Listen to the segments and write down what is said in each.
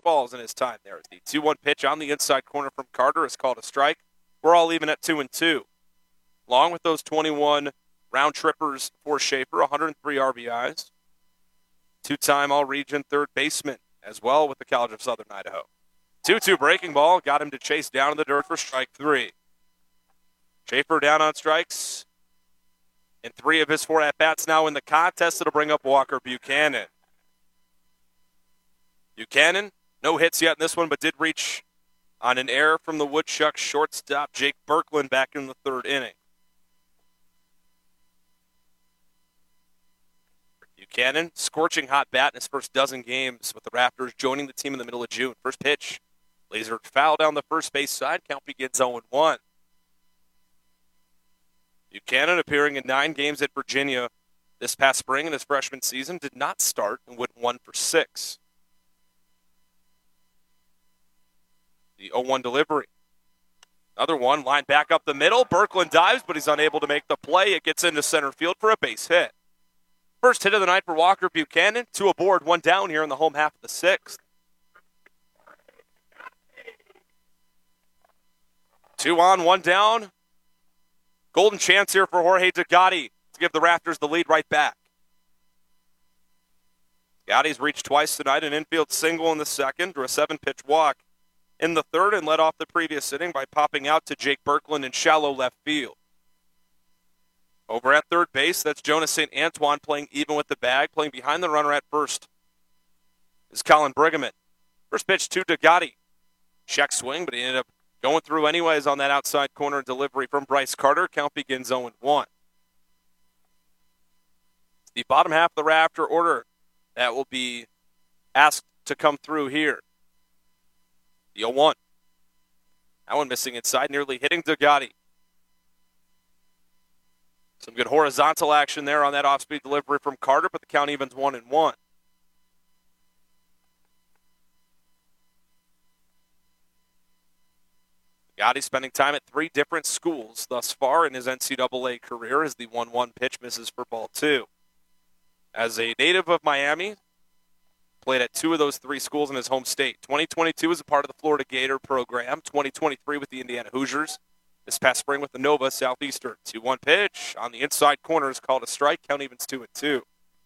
balls in his time there. The 2-1 pitch on the inside corner from Carter is called a strike. We're all even at 2-2. Along with those 21 round trippers for Schaefer, 103 RBIs. Two-time All-Region third baseman as well with the College of Southern Idaho. 2-2 breaking ball got him to chase down in the dirt for strike 3. Schaefer down on strikes. In 3 of his 4 at-bats now in the contest, it'll bring up Walker Buchanan. Buchanan, no hits yet in this one, but did reach on an error from the Woodchuck shortstop Jake Birkland back in the 3rd inning. Buchanan, scorching hot bat in his first dozen games with the Raptors, joining the team in the middle of June. First pitch, lasered foul down the first base side. Count begins 0-1. Buchanan, appearing in 9 games at Virginia this past spring in his freshman season, did not start and went 1 for 6. The 0-1 delivery. Another one, line back up the middle. Birkland dives, but he's unable to make the play. It gets into center field for a base hit. First hit of the night for Walker Buchanan. 2 aboard, 1 down here in the home half of the 6th. 2 on, 1 down. Golden chance here for Jorge Degatti to give the Raptors the lead right back. Degatti's reached twice tonight, an infield single in the 2nd, or a 7-pitch walk in the 3rd, and led off the previous inning by popping out to Jake Birkland in shallow left field. Over at third base, that's Jonas St. Antoine playing even with the bag. Playing behind the runner at first is Colin Brigham. First pitch to Degatti. Check swing, but he ended up going through anyways on that outside corner delivery from Bryce Carter. Count begins 0-1. The bottom half of the Raptor order that will be asked to come through here. The 0-1. That one missing inside, nearly hitting Degatti. Some good horizontal action there on that off-speed delivery from Carter, but the count evens 1-1. Degatti spending time at 3 different schools thus far in his NCAA career as the 1-1 pitch misses for ball 2. As a native of Miami, played at 2 of those 3 schools in his home state. 2022 as a part of the Florida Gator program. 2023 with the Indiana Hoosiers. This past spring with the Nova Southeastern. 2-1 pitch on the inside corner is called a strike. Count evens 2-2.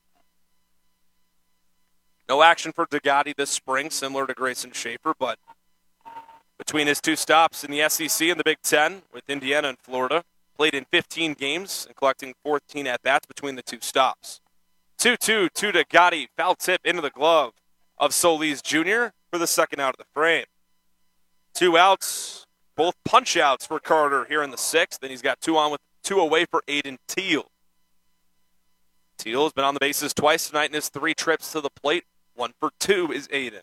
No action for Degatti this spring, similar to Grayson Schaefer, but between his 2 stops in the SEC and the Big Ten with Indiana and Florida, played in 15 games and collecting 14 at-bats between the 2 stops. 2-2 to Degatti. Foul tip into the glove of Solis Jr. for the 2nd out of the frame. 2 outs, both punch-outs for Carter here in the 6th, and he's got 2 on with 2 away for Aiden Teal. Teal has been on the bases twice tonight in his 3 trips to the plate. 1 for 2 is Aiden.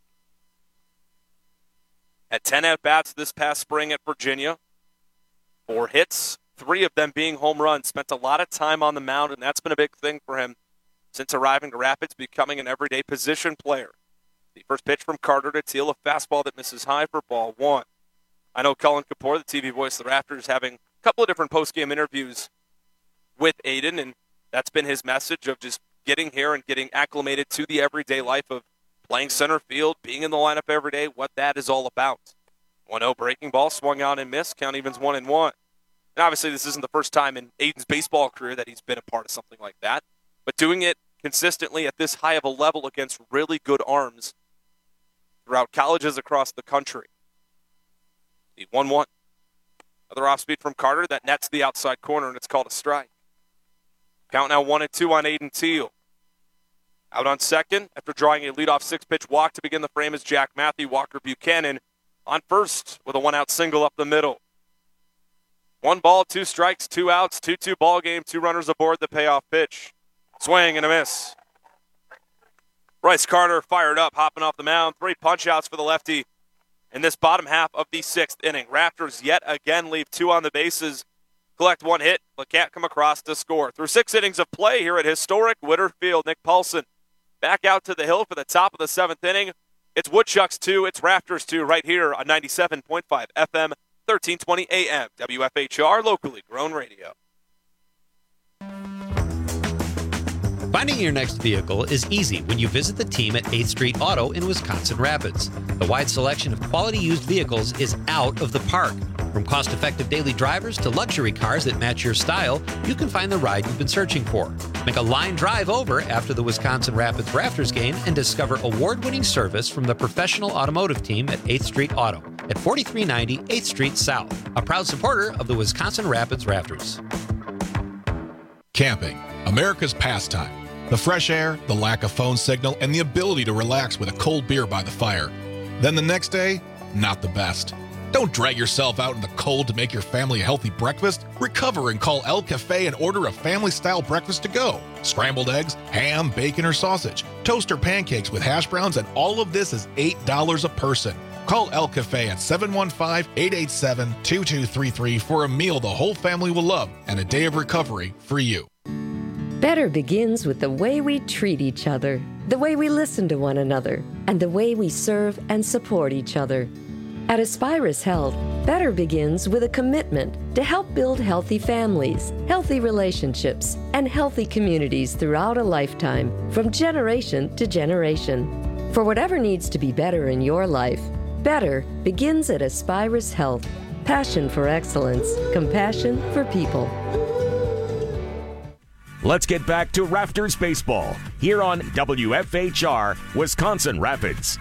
Had 10 at-bats this past spring at Virginia. 4 hits, 3 of them being home runs. Spent a lot of time on the mound, and that's been a big thing for him since arriving to Rapids, becoming an everyday position player. The first pitch from Carter to Teal, a fastball that misses high for ball 1. I know Cullen Kapoor, the TV voice of the Raptors, having a couple of different post-game interviews with Aiden, and that's been his message of just getting here and getting acclimated to the everyday life of playing center field, being in the lineup every day, what that is all about. 1-0 breaking ball, swung on and missed, count evens 1-1. And obviously this isn't the first time in Aiden's baseball career that he's been a part of something like that, but doing it consistently at this high of a level against really good arms throughout colleges across the country. The 1-1. Another off-speed from Carter that nets the outside corner, and it's called a strike. Count now 1-2 on Aiden Teal. Out on second, after drawing a leadoff 6-pitch walk to begin the frame, is Jack Matthew. Walker Buchanan on first with a 1-out single up the middle. 1 ball, 2 strikes, 2 outs, 2-2 ball game, 2 runners aboard the payoff pitch. Swing and a miss. Bryce Carter fired up, hopping off the mound. 3 punch-outs for the lefty in this bottom half of the 6th inning. Raptors yet again leave 2 on the bases, collect 1 hit, but can't come across to score. Through 6 innings of play here at historic Witter Field, Nick Paulson back out to the hill for the top of the 7th inning. It's Woodchucks 2, it's Raptors 2 right here on 97.5 FM, 1320 AM, WFHR, locally grown radio. Finding your next vehicle is easy when you visit the team at 8th Street Auto in Wisconsin Rapids. The wide selection of quality used vehicles is out of the park. From cost-effective daily drivers to luxury cars that match your style, you can find the ride you've been searching for. Make a line drive over after the Wisconsin Rapids Rafters game and discover award-winning service from the professional automotive team at 8th Street Auto at 4390 8th Street South, a proud supporter of the Wisconsin Rapids Rafters. Camping, America's pastime. The fresh air, the lack of phone signal, and the ability to relax with a cold beer by the fire. Then the next day, not the best. Don't drag yourself out in the cold to make your family a healthy breakfast. Recover and call El Cafe and order a family-style breakfast to go. Scrambled eggs, ham, bacon, or sausage, toast or pancakes with hash browns, and all of this is $8 a person. Call El Cafe at 715-887-2233 for a meal the whole family will love and a day of recovery for you. Better begins with the way we treat each other, the way we listen to one another, and the way we serve and support each other. At Aspirus Health, better begins with a commitment to help build healthy families, healthy relationships, and healthy communities throughout a lifetime, from generation to generation. For whatever needs to be better in your life, better begins at Aspirus Health. Passion for excellence, compassion for people. Let's get back to Rafters Baseball here on WFHR Wisconsin Rapids.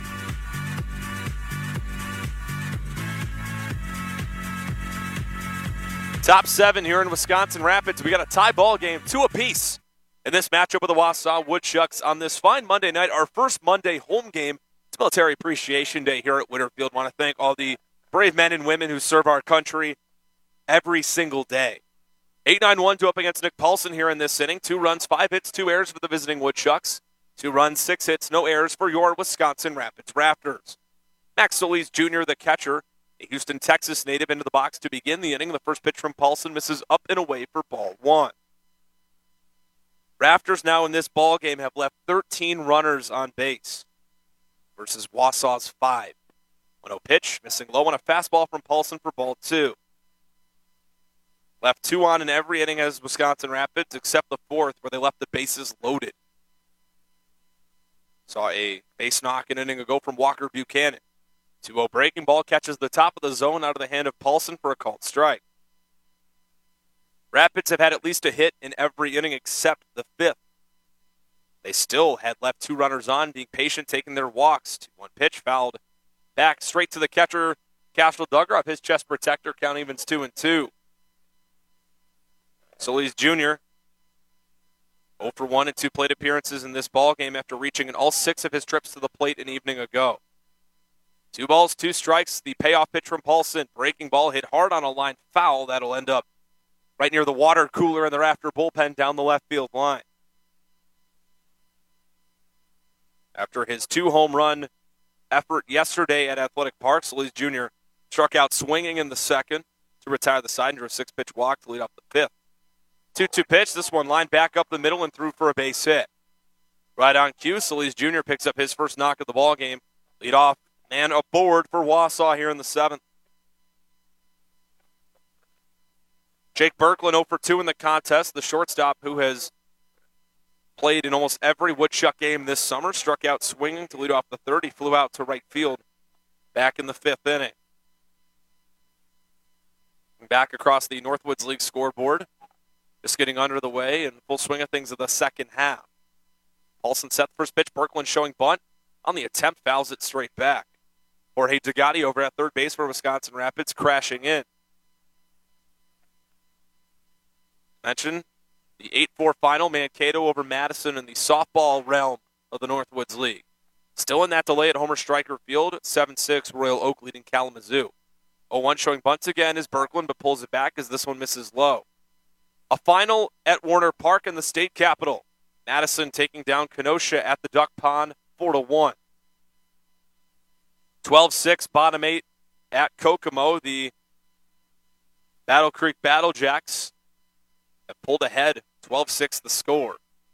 Top 7 here in Wisconsin Rapids. We got a tie ball game, 2 apiece in this matchup with the Wausau Woodchucks on this fine Monday night, our first Monday home game. It's Military Appreciation Day here at Winterfield. Want to thank all the brave men and women who serve our country every single day. 8-9-1 to up against Nick Paulson here in this inning. 2 runs, 5 hits, 2 errors for the visiting Woodchucks. 2 runs, 6 hits, no errors for your Wisconsin Rapids Rafters. Max Solis Jr., the catcher, a Houston, Texas native, into the box to begin the inning. The first pitch from Paulson misses up and away for ball 1. Rafters now in this ball game have left 13 runners on base versus Wausau's 5. 1-0 pitch, missing low on a fastball from Paulson for ball 2. Left 2 on in every inning as Wisconsin Rapids, except the 4th, where they left the bases loaded. Saw a base knock an inning ago from Walker Buchanan. 2-0 breaking ball catches the top of the zone out of the hand of Paulson for a called strike. Rapids have had at least a hit in every inning except the 5th. They still had left 2 runners on, being patient, taking their walks. 2-1 pitch fouled back straight to the catcher, Cashel Duggar, his chest protector. Count evens 2-2. Solis Jr. 0 for 1 in 2 plate appearances in this ball game after reaching in all 6 of his trips to the plate an evening ago. 2 balls, 2 strikes. The payoff pitch from Paulson. Breaking ball hit hard on a line foul. That'll end up right near the water cooler in the Rafter bullpen down the left field line. After his 2 home run effort yesterday at Athletic Park, Solis Jr. struck out swinging in the 2nd to retire the side and drew a 6-pitch walk to lead off the 5th. 2-2 pitch. This one lined back up the middle and threw for a base hit. Right on cue, Solis Jr. picks up his first knock of the ball game. Lead off man aboard for Wausau here in the 7th. Jake Berkland 0 for 2 in the contest. The shortstop, who has played in almost every Woodchuck game this summer, struck out swinging to lead off the 3rd. He flew out to right field back in the 5th inning. Back across the Northwoods League scoreboard. Just getting under the way and full swing of things in the second half. Paulson set the first pitch. Berkland showing bunt. On the attempt, fouls it straight back. Jorge Degatti over at third base for Wisconsin Rapids, crashing in. Mention the 8-4 final, Mankato over Madison in the softball realm of the Northwoods League. Still in that delay at Homer Stryker Field, 7-6, Royal Oak leading Kalamazoo. 0-1 showing bunts again is Berkland, but pulls it back as this one misses low. A final at Warner Park in the state capital. Madison taking down Kenosha at the Duck Pond, 4-1. 12-6, bottom 8 at Kokomo. The Battle Creek Battlejacks have pulled ahead, 12-6 the score.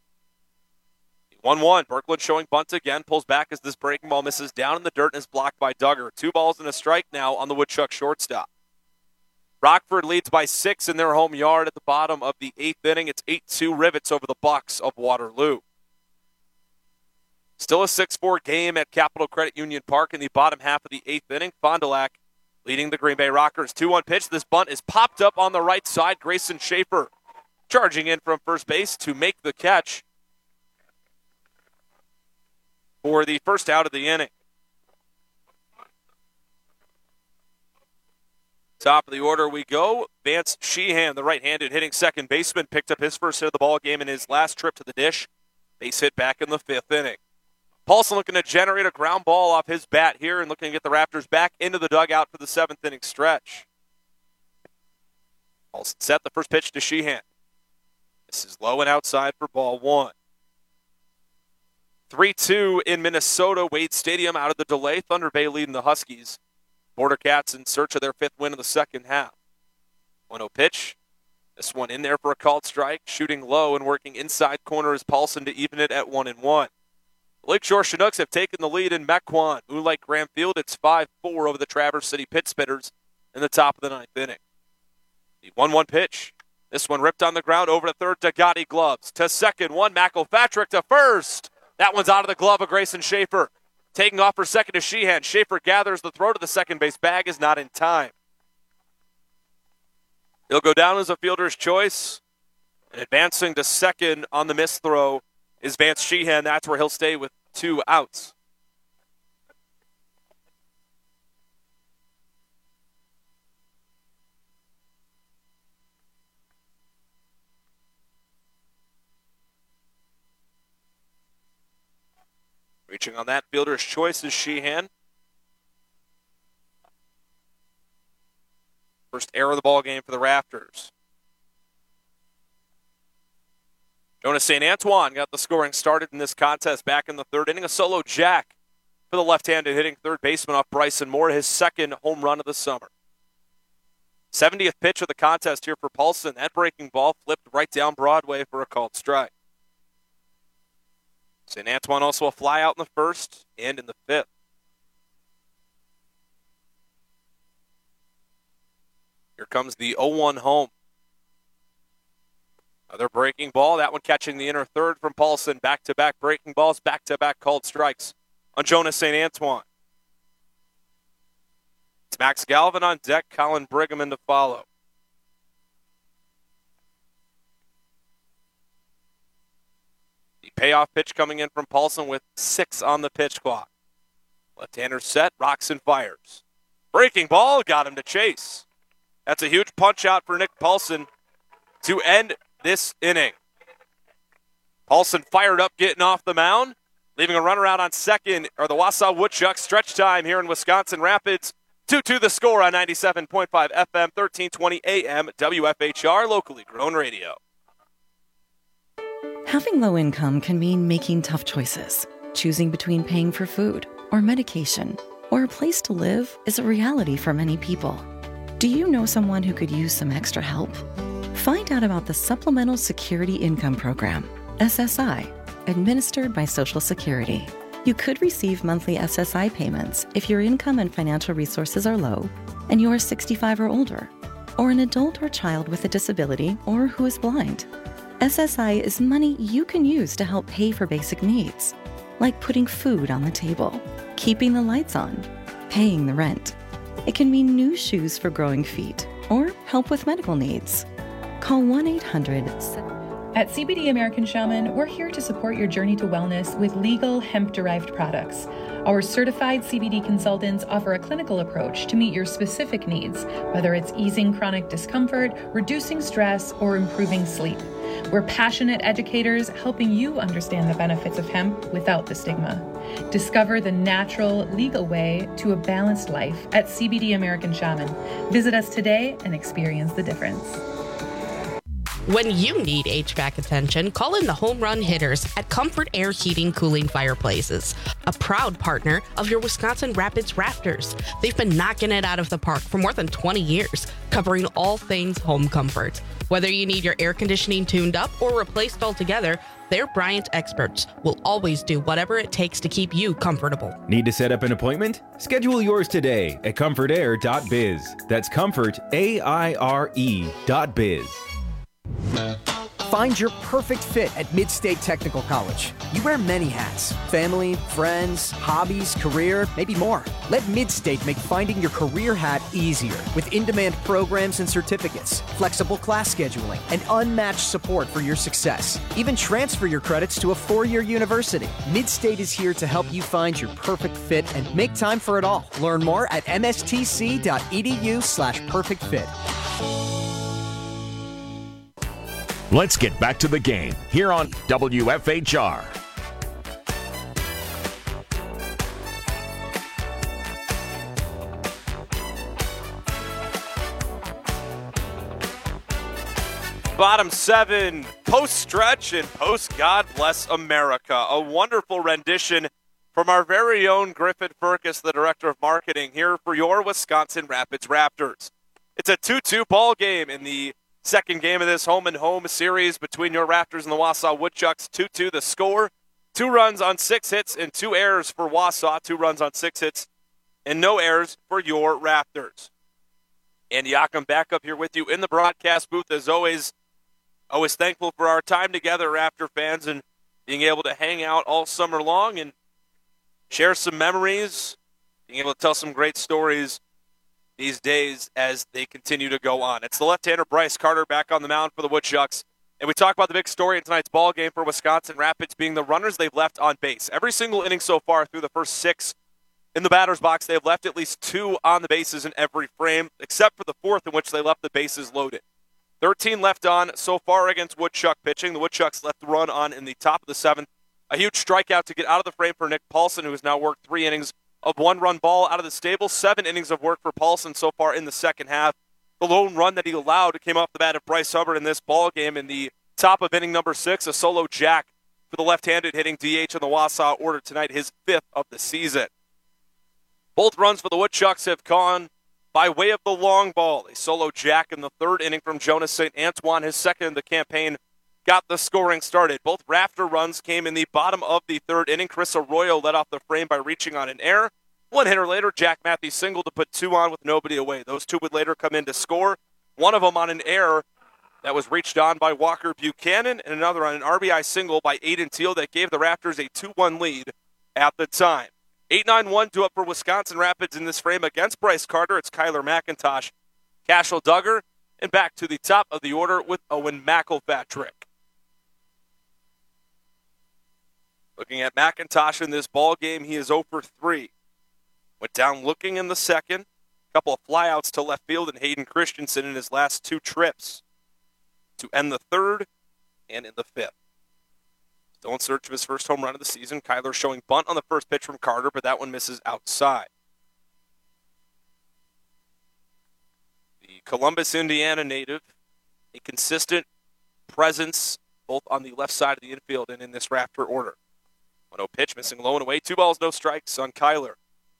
1-1, Berkland showing bunt again, pulls back as this breaking ball misses down in the dirt and is blocked by Duggar. 2 balls and a strike now on the Woodchuck shortstop. Rockford leads by 6 in their home yard at the bottom of the 8th inning. It's 8-2 Rivets over the Bucks of Waterloo. Still a 6-4 game at Capital Credit Union Park in the bottom half of the 8th inning. Fond du Lac leading the Green Bay Rockers. 2-1 pitch. This bunt is popped up on the right side. Grayson Schaefer charging in from first base to make the catch for the first out of the inning. Top of the order we go. Vance Sheehan, the right-handed hitting second baseman, picked up his first hit of the ball game in his last trip to the dish. Base hit back in the 5th inning. Paulson looking to generate a ground ball off his bat here and looking to get the Raptors back into the dugout for the 7th inning stretch. Paulson set the first pitch to Sheehan. This is low and outside for ball 1. 3-2 in Minnesota, Wade Stadium out of the delay. Thunder Bay leading the Huskies. Border Cats in search of their 5th win of the second half. 1-0 pitch. This one in there for a called strike. Shooting low and working inside corner is Paulson to even it at 1-1. The Lakeshore Chinooks have taken the lead in Mequon. Moonlight Graham Field, it's 5-4 over the Traverse City Pit Spitters in the top of the 9th inning. The 1-1 pitch. This one ripped on the ground over to third to Gotti Gloves. To second, one McElpatrick to first. That one's out of the glove of Grayson Schaefer. Taking off for second is Sheehan. Schaefer gathers the throw to the second base bag, is not in time. He'll go down as a fielder's choice. And advancing to second on the missed throw is Vance Sheehan. That's where he'll stay with 2 outs. Reaching on that fielder's choice is Sheehan. First error of the ball game for the Raptors. Jonas St. Antoine got the scoring started in this contest back in the 3rd inning. A solo jack for the left-handed hitting third baseman off Bryson Moore, his 2nd home run of the summer. 70th pitch of the contest here for Paulson. That breaking ball flipped right down Broadway for a called strike. St. Antoine also a fly out in the 1st and in the 5th. Here comes the 0-1 home. Another breaking ball. That one catching the inner third from Paulson. Back-to-back breaking balls, back-to-back called strikes on Jonas St. Antoine. It's Max Galvin on deck, Colin Brigham to follow. The payoff pitch coming in from Paulson with 6 on the pitch clock. Left-hander set, rocks and fires. Breaking ball, got him to chase. That's a huge punch out for Nick Paulson to end this inning. Paulson fired up getting off the mound, leaving a runner out on second, or the Wausau Woodchucks. Stretch time here in Wisconsin Rapids. 2-2 the score on 97.5 FM, 1320 AM, WFHR, locally grown radio. Having low income can mean making tough choices. Choosing between paying for food or medication or a place to live is a reality for many people. Do you know someone who could use some extra help? Find out about the Supplemental Security Income Program, SSI, administered by Social Security. You could receive monthly SSI payments if your income and financial resources are low and you are 65 or older, or an adult or child with a disability or who is blind. SSI is money you can use to help pay for basic needs, like putting food on the table, keeping the lights on, paying the rent. It can mean new shoes for growing feet or help with medical needs. Call 1-800-7... At CBD American Shaman, we're here to support your journey to wellness with legal hemp-derived products. Our certified CBD consultants offer a clinical approach to meet your specific needs, whether it's easing chronic discomfort, reducing stress, or improving sleep. We're passionate educators helping you understand the benefits of hemp without the stigma. Discover the natural, legal way to a balanced life at CBD American Shaman. Visit us today and experience the difference. When you need HVAC attention, call in the home run hitters at Comfort Air Heating Cooling Fireplaces, a proud partner of your Wisconsin Rapids Raptors. They've been knocking it out of the park for more than 20 years, covering all things home comfort. Whether you need your air conditioning tuned up or replaced altogether, their Bryant experts will always do whatever it takes to keep you comfortable. Need to set up an appointment? Schedule yours today at comfortair.biz. That's comfortaire.biz. Find your perfect fit at Mid-State Technical College. You wear many hats: family, friends, hobbies, career, maybe more. Let Mid-State make finding your career hat easier with in-demand programs and certificates, flexible class scheduling, and unmatched support for your success. Even transfer your credits to a 4-year university. Mid-State is here to help you find your perfect fit and make time for it all. Learn more at mstc.edu/perfectfit. Let's get back to the game here on WFHR. Bottom 7, post-stretch and post-God Bless America. A wonderful rendition from our very own Griffin Furcus, the Director of Marketing, here for your Wisconsin Rapids Raptors. It's a 2-2 ball game in the second game of this home-and-home series between your Raptors and the Wausau Woodchucks. 2-2 the score. 2 runs on 6 hits and 2 errors for Wausau. 2 runs on 6 hits and no errors for your Raptors. Andy Ockham back up here with you in the broadcast booth as always. Always thankful for our time together, Raptor fans, and being able to hang out all summer long and share some memories, being able to tell some great stories these days as they continue to go on. It's the left-hander Bryce Carter back on the mound for the Woodchucks. And we talk about the big story in tonight's ball game for Wisconsin Rapids being the runners they've left on base. Every single inning so far through the first 6 in the batter's box, they've left at least 2 on the bases in every frame, except for the 4th in which they left the bases loaded. 13 left on so far against Woodchuck pitching. The Woodchucks left the run on in the top of the 7th. A huge strikeout to get out of the frame for Nick Paulson, who has now worked 3 innings of 1-run ball out of the stable. 7 innings of work for Paulson so far in the second half. The lone run that he allowed came off the bat of Bryce Hubbard in this ball game in the top of inning number 6, a solo jack for the left-handed hitting DH in the Wausau order tonight, his 5th of the season. Both runs for the Woodchucks have gone by way of the long ball. A solo jack in the 3rd inning from Jonas St. Antoine, his 2nd in the campaign, got the scoring started. Both Raptor runs came in the bottom of the 3rd inning. Chris Arroyo led off the frame by reaching on an error. 1 hitter later, Jack Matthews singled to put 2 on with nobody away. Those 2 would later come in to score. One of them on an error that was reached on by Walker Buchanan, and another on an RBI single by Aiden Teal that gave the Raptors a 2-1 lead at the time. 8-9-1 due up for Wisconsin Rapids in this frame against Bryce Carter. It's Kyler McIntosh, Cashel Duggar, and back to the top of the order with Owen McElpatrick. Looking at McIntosh in this ball game, he is 0 for 3. Went down looking in the 2nd. A couple of flyouts to left field, and Hayden Christensen in his last 2 trips to end the 3rd and in the 5th. Still in search of his first home run of the season. Kyler showing bunt on the first pitch from Carter, but that one misses outside. The Columbus, Indiana native, a consistent presence both on the left side of the infield and in this Raptor order. 1-0 pitch, missing low and away. 2 balls, no strikes on Kyler.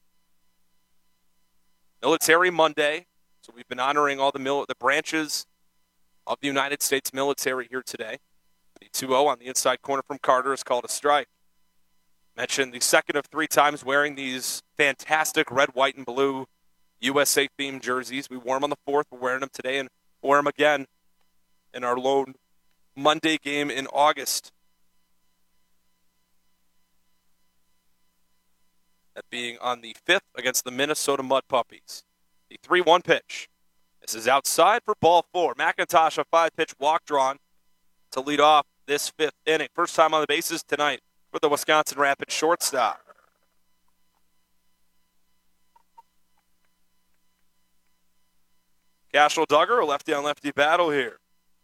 Military Monday, so we've been honoring all the branches of the United States military here today. The 2-0 on the inside corner from Carter is called a strike. Mentioned the 2nd of 3 times wearing these fantastic red, white, and blue USA-themed jerseys. We wore them on the 4th. We're wearing them today and wear them again in our lone Monday game in August. That being on the 5th against the Minnesota Mud Puppies. The 3-1 pitch. This is outside for ball 4. McIntosh, a 5-pitch walk drawn to lead off this 5th inning. First time on the bases tonight for the Wisconsin Rapids shortstop. Cashel Duggar, a lefty-on-lefty battle here.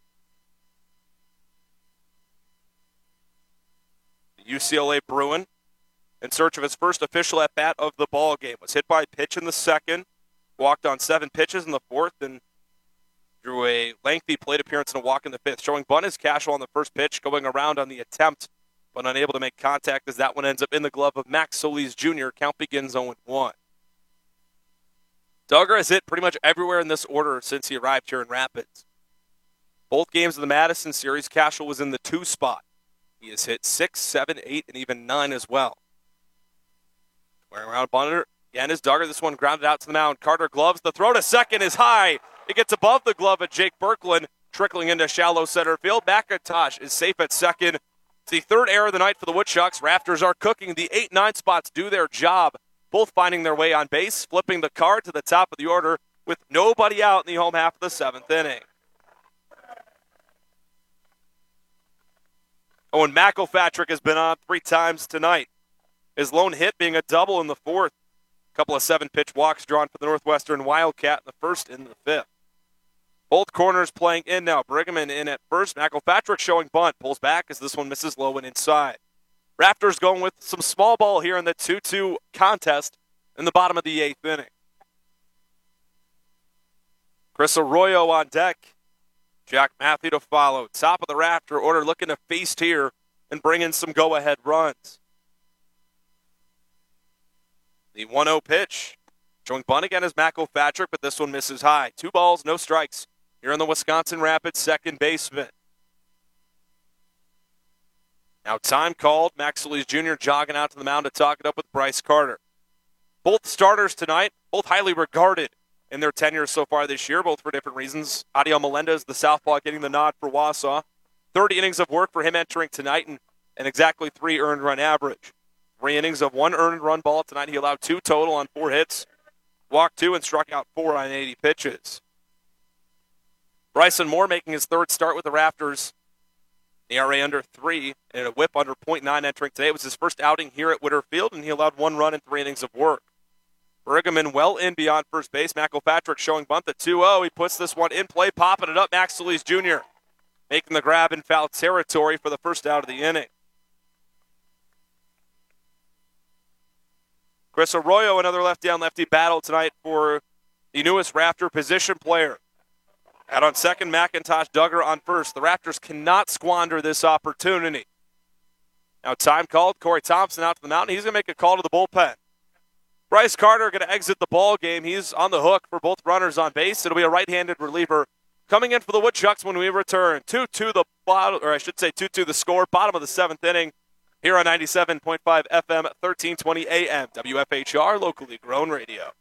The UCLA Bruin, in search of his first official at-bat of the ball game, was hit by a pitch in the 2nd, walked on 7 pitches in the 4th, and drew a lengthy plate appearance and a walk in the fifth. Showing bunt is Cashel on the first pitch, going around on the attempt, but unable to make contact as that one ends up in the glove of Max Solis Jr. Count begins 0-1. Duggar has hit pretty much everywhere in this order since he arrived here in Rapids. Both games of the Madison series, Cashel was in the 2 spot. He has hit 6, 7, 8, and even 9 as well. Wearing around bunter again is Duggar. This one grounded out to the mound. Carter gloves. The throw to second is high. It gets above the glove of Jake Birkeland, trickling into shallow center field. McIntosh is safe at second. It's the third error of the night for the Woodchucks. Raptors are cooking. The 8-9 spots do their job, both finding their way on base, flipping the card to the top of the order with nobody out in the home half of the 7th inning. Owen McIlpatrick has been on 3 times tonight. His lone hit being a double in the 4th. A couple of 7-pitch walks drawn for the Northwestern Wildcat in the 1st and the 5th. Both corners playing in now. Brigman in at first. McIlpatrick showing bunt. Pulls back as this one misses low and inside. Raptors going with some small ball here in the 2-2 contest in the bottom of the 8th inning. Chris Arroyo on deck. Jack Matthew to follow. Top of the Raptor order looking to feast here and bring in some go-ahead runs. The 1-0 pitch. Showing bunt again is McIlpatrick, but this one misses high. 2 balls, no strikes. Here on the Wisconsin Rapids second baseman. Now time called. Max Solis Jr. jogging out to the mound to talk it up with Bryce Carter. Both starters tonight, both highly regarded in their tenure so far this year, both for different reasons. Adiel Melendez, the southpaw, getting the nod for Wausau. 30 innings of work for him entering tonight and exactly 3 earned run average. 3 innings of 1 earned run ball tonight. He allowed 2 total on 4 hits, walked 2, and struck out 4 on 80 pitches. Bryson Moore making his 3rd start with the Raptors. ERA under 3 and a whip under .9 entering today. It was his first outing here at Witter Field, and he allowed 1 run in 3 innings of work. Bergman well in beyond first base. McIlpatrick showing bunt at 2-0. He puts this one in play, popping it up. Max Solis Jr. making the grab in foul territory for the first out of the inning. Chris Arroyo, another lefty-on-lefty battle tonight for the newest Raptor position player. Out on second, McIntosh, Duggar on first. The Raptors cannot squander this opportunity. Now time called. Corey Thompson out to the mound. He's going to make a call to the bullpen. Bryce Carter going to exit the ball game. He's on the hook for both runners on base. It'll be a right-handed reliever coming in for the Woodchucks when we return. 2-2 the bottom, or I should say 2-2 the score. Bottom of the 7th inning here on 97.5 FM, 1320 AM, WFHR, locally grown radio.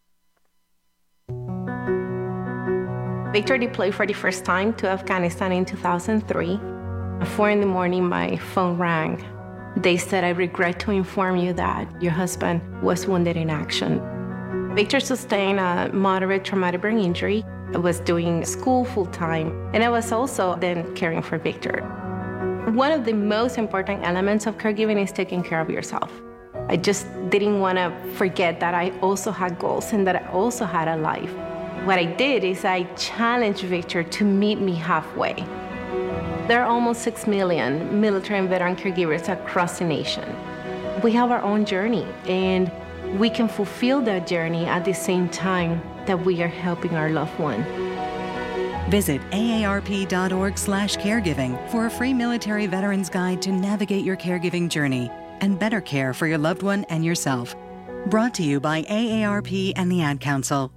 Victor deployed for the first time to Afghanistan in 2003. At 4 in the morning, my phone rang. They said, "I regret to inform you that your husband was wounded in action." Victor sustained a moderate traumatic brain injury. I was doing school full-time, and I was also then caring for Victor. One of the most important elements of caregiving is taking care of yourself. I just didn't want to forget that I also had goals and that I also had a life. What I did is I challenged Victor to meet me halfway. There are almost 6 million military and veteran caregivers across the nation. We have our own journey, and we can fulfill that journey at the same time that we are helping our loved one. Visit aarp.org/caregiving for a free military veterans guide to navigate your caregiving journey and better care for your loved one and yourself. Brought to you by AARP and the Ad Council.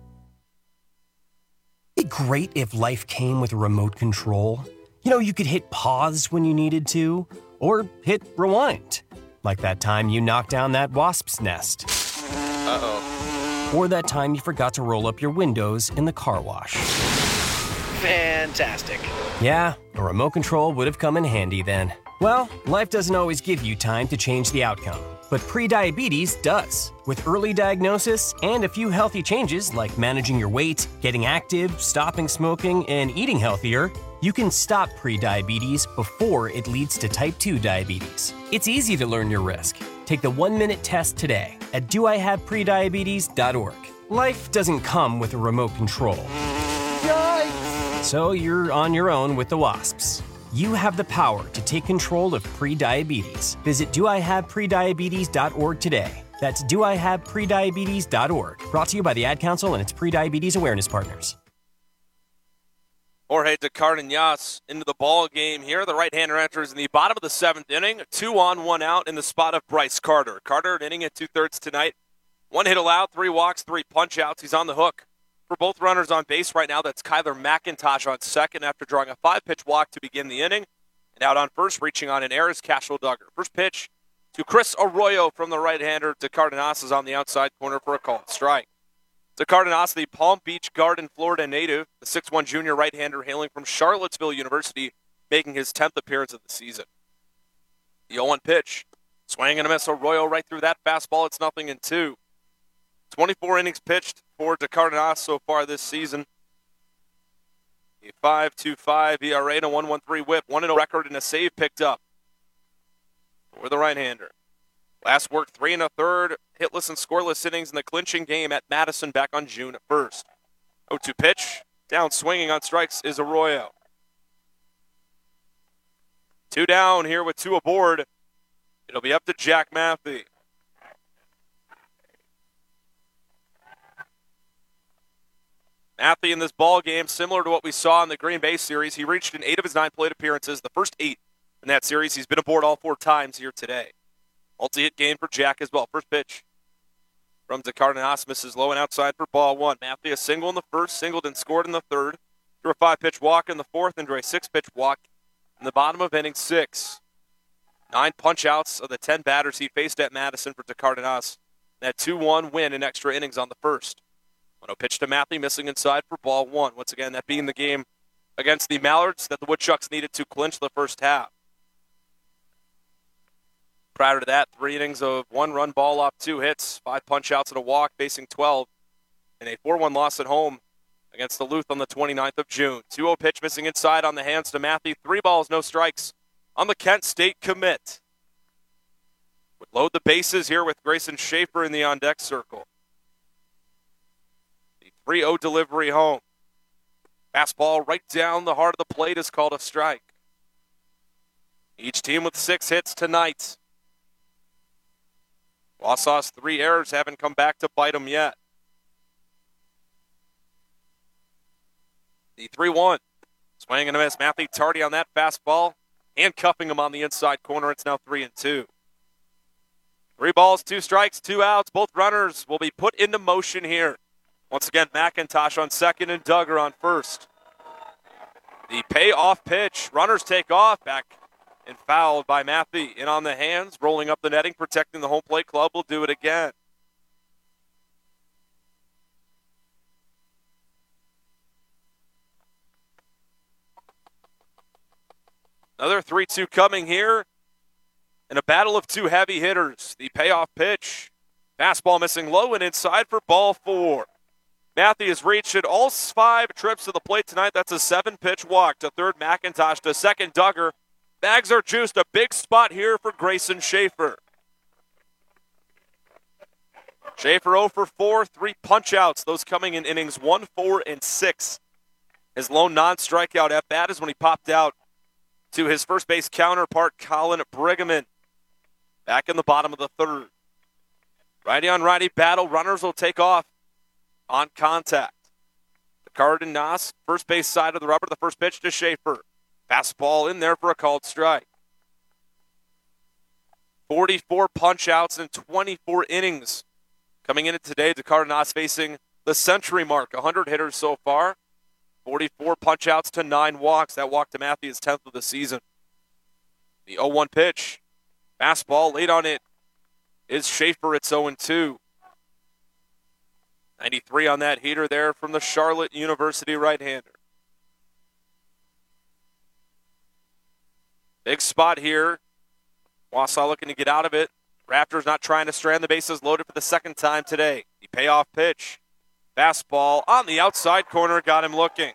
It'd be great if life came with a remote control. You know, you could hit pause when you needed to, or hit rewind. Like that time you knocked down that wasp's nest. Uh-oh. Or that time you forgot to roll up your windows in the car wash. Fantastic. Yeah, a remote control would have come in handy then. Well, life doesn't always give you time to change the outcome, but prediabetes does. With early diagnosis and a few healthy changes like managing your weight, getting active, stopping smoking, and eating healthier, you can stop prediabetes before it leads to type 2 diabetes. It's easy to learn your risk. Take the 1-minute test today at doihaveprediabetes.org. Life doesn't come with a remote control. Yikes! So you're on your own with the wasps. You have the power to take control of prediabetes. Visit doihaveprediabetes.org today. That's doihaveprediabetes.org. Brought to you by the Ad Council and its Prediabetes Awareness Partners. Jorge DeCardenas into the ball game here. The right-hander enters in the bottom of the 7th inning. 2 on, 1 out in the spot of Bryce Carter. Carter, an inning at 2/3 tonight. 1 hit allowed, 3 walks, 3 punch-outs. He's on the hook for both runners on base right now. That's Kyler McIntosh on second after drawing a 5-pitch walk to begin the inning. And out on first, reaching on an error is Cashel Duggar. First pitch to Chris Arroyo from the right-hander. DeCardenas is on the outside corner for a called strike. DeCardenas, the Palm Beach Garden, Florida native, the 6'1 junior right-hander hailing from Charlottesville University, making his 10th appearance of the season. The 0-1 pitch. Swing and a miss. Arroyo right through that fastball. It's 0-2. 24 innings pitched for DeCardenas so far this season. A 5.25 ERA and a 1.13 whip. 1-0 record and a save picked up for the right-hander. Last work 3 1/3, hitless and scoreless innings in the clinching game at Madison back on June 1st. 0-2 pitch. Down swinging on strikes is Arroyo. 2 down here with 2 aboard. It'll be up to Jack Matthey. Matthey in this ball game, similar to what we saw in the Green Bay series, he reached in 8 of his 9 plate appearances, the first 8 in that series. He's been aboard all 4 times here today. Multi-hit game for Jack as well. First pitch from DeCardenas misses low and outside for ball 1. Matthey a single in the first, singled and scored in the third. Drew a 5-pitch walk in the fourth and drew a 6-pitch walk in the bottom of inning 6. 9 punch-outs of the 10 batters he faced at Madison for DeCardenas. That 2-1 win in extra innings on the first. 1-0 pitch to Matthey, missing inside for ball 1. Once again, that being the game against the Mallards that the Woodchucks needed to clinch the first half. Prior to that, 3 innings of 1-run ball off 2 hits, 5 punch-outs and a walk, facing 12, and a 4-1 loss at home against Duluth on the 29th of June. 2-0 pitch missing inside on the hands to Matthey. 3 balls, no strikes on the Kent State commit. Would load the bases here with Grayson Schaefer in the on-deck circle. The 3-0 delivery home. Fastball right down the heart of the plate is called a strike. Each team with 6 hits tonight. Wausau's 3 errors haven't come back to bite them yet. The 3-1. Swing and a miss. Matthey tardy on that fastball. Handcuffing him on the inside corner. It's now 3-2. 3 balls, 2 strikes, 2 outs. Both runners will be put into motion here. Once again, McIntosh on second and Duggar on first. The payoff pitch. Runners take off. Back and fouled by Matthey. In on the hands, rolling up the netting, protecting the home plate club. Will do it again. Another 3-2 coming here. In a battle of 2 heavy hitters. The payoff pitch. Fastball missing low and inside for ball 4. Matthey has reached it all 5 trips to the plate tonight. That's a 7-pitch walk to third McIntosh, to second Duggar. Bags are juiced. A big spot here for Grayson Schaefer. Schaefer 0 for 4, 3 punch-outs. Those coming in innings 1, 4, and 6. His lone non-strikeout at bat is when he popped out to his first base counterpart, Colin Brigham, back in the bottom of the third. Righty on righty battle. Runners will take off on contact. DeCardenas, first base side of the rubber. The first pitch to Schaefer. Fastball in there for a called strike. 44 punch-outs in 24 innings. Coming in today, DeCardenas facing the century mark. 100 hitters so far. 44 punch-outs to 9 walks. That walk to Matthey is 10th of the season. The 0-1 pitch. Fastball late on it is Schaefer. It's 0-2. 93 on that heater there from the Charlotte University right-hander. Big spot here. Wausau looking to get out of it. Raptors not trying to strand the bases, loaded for the second time today. The payoff pitch. Fastball on the outside corner, got him looking.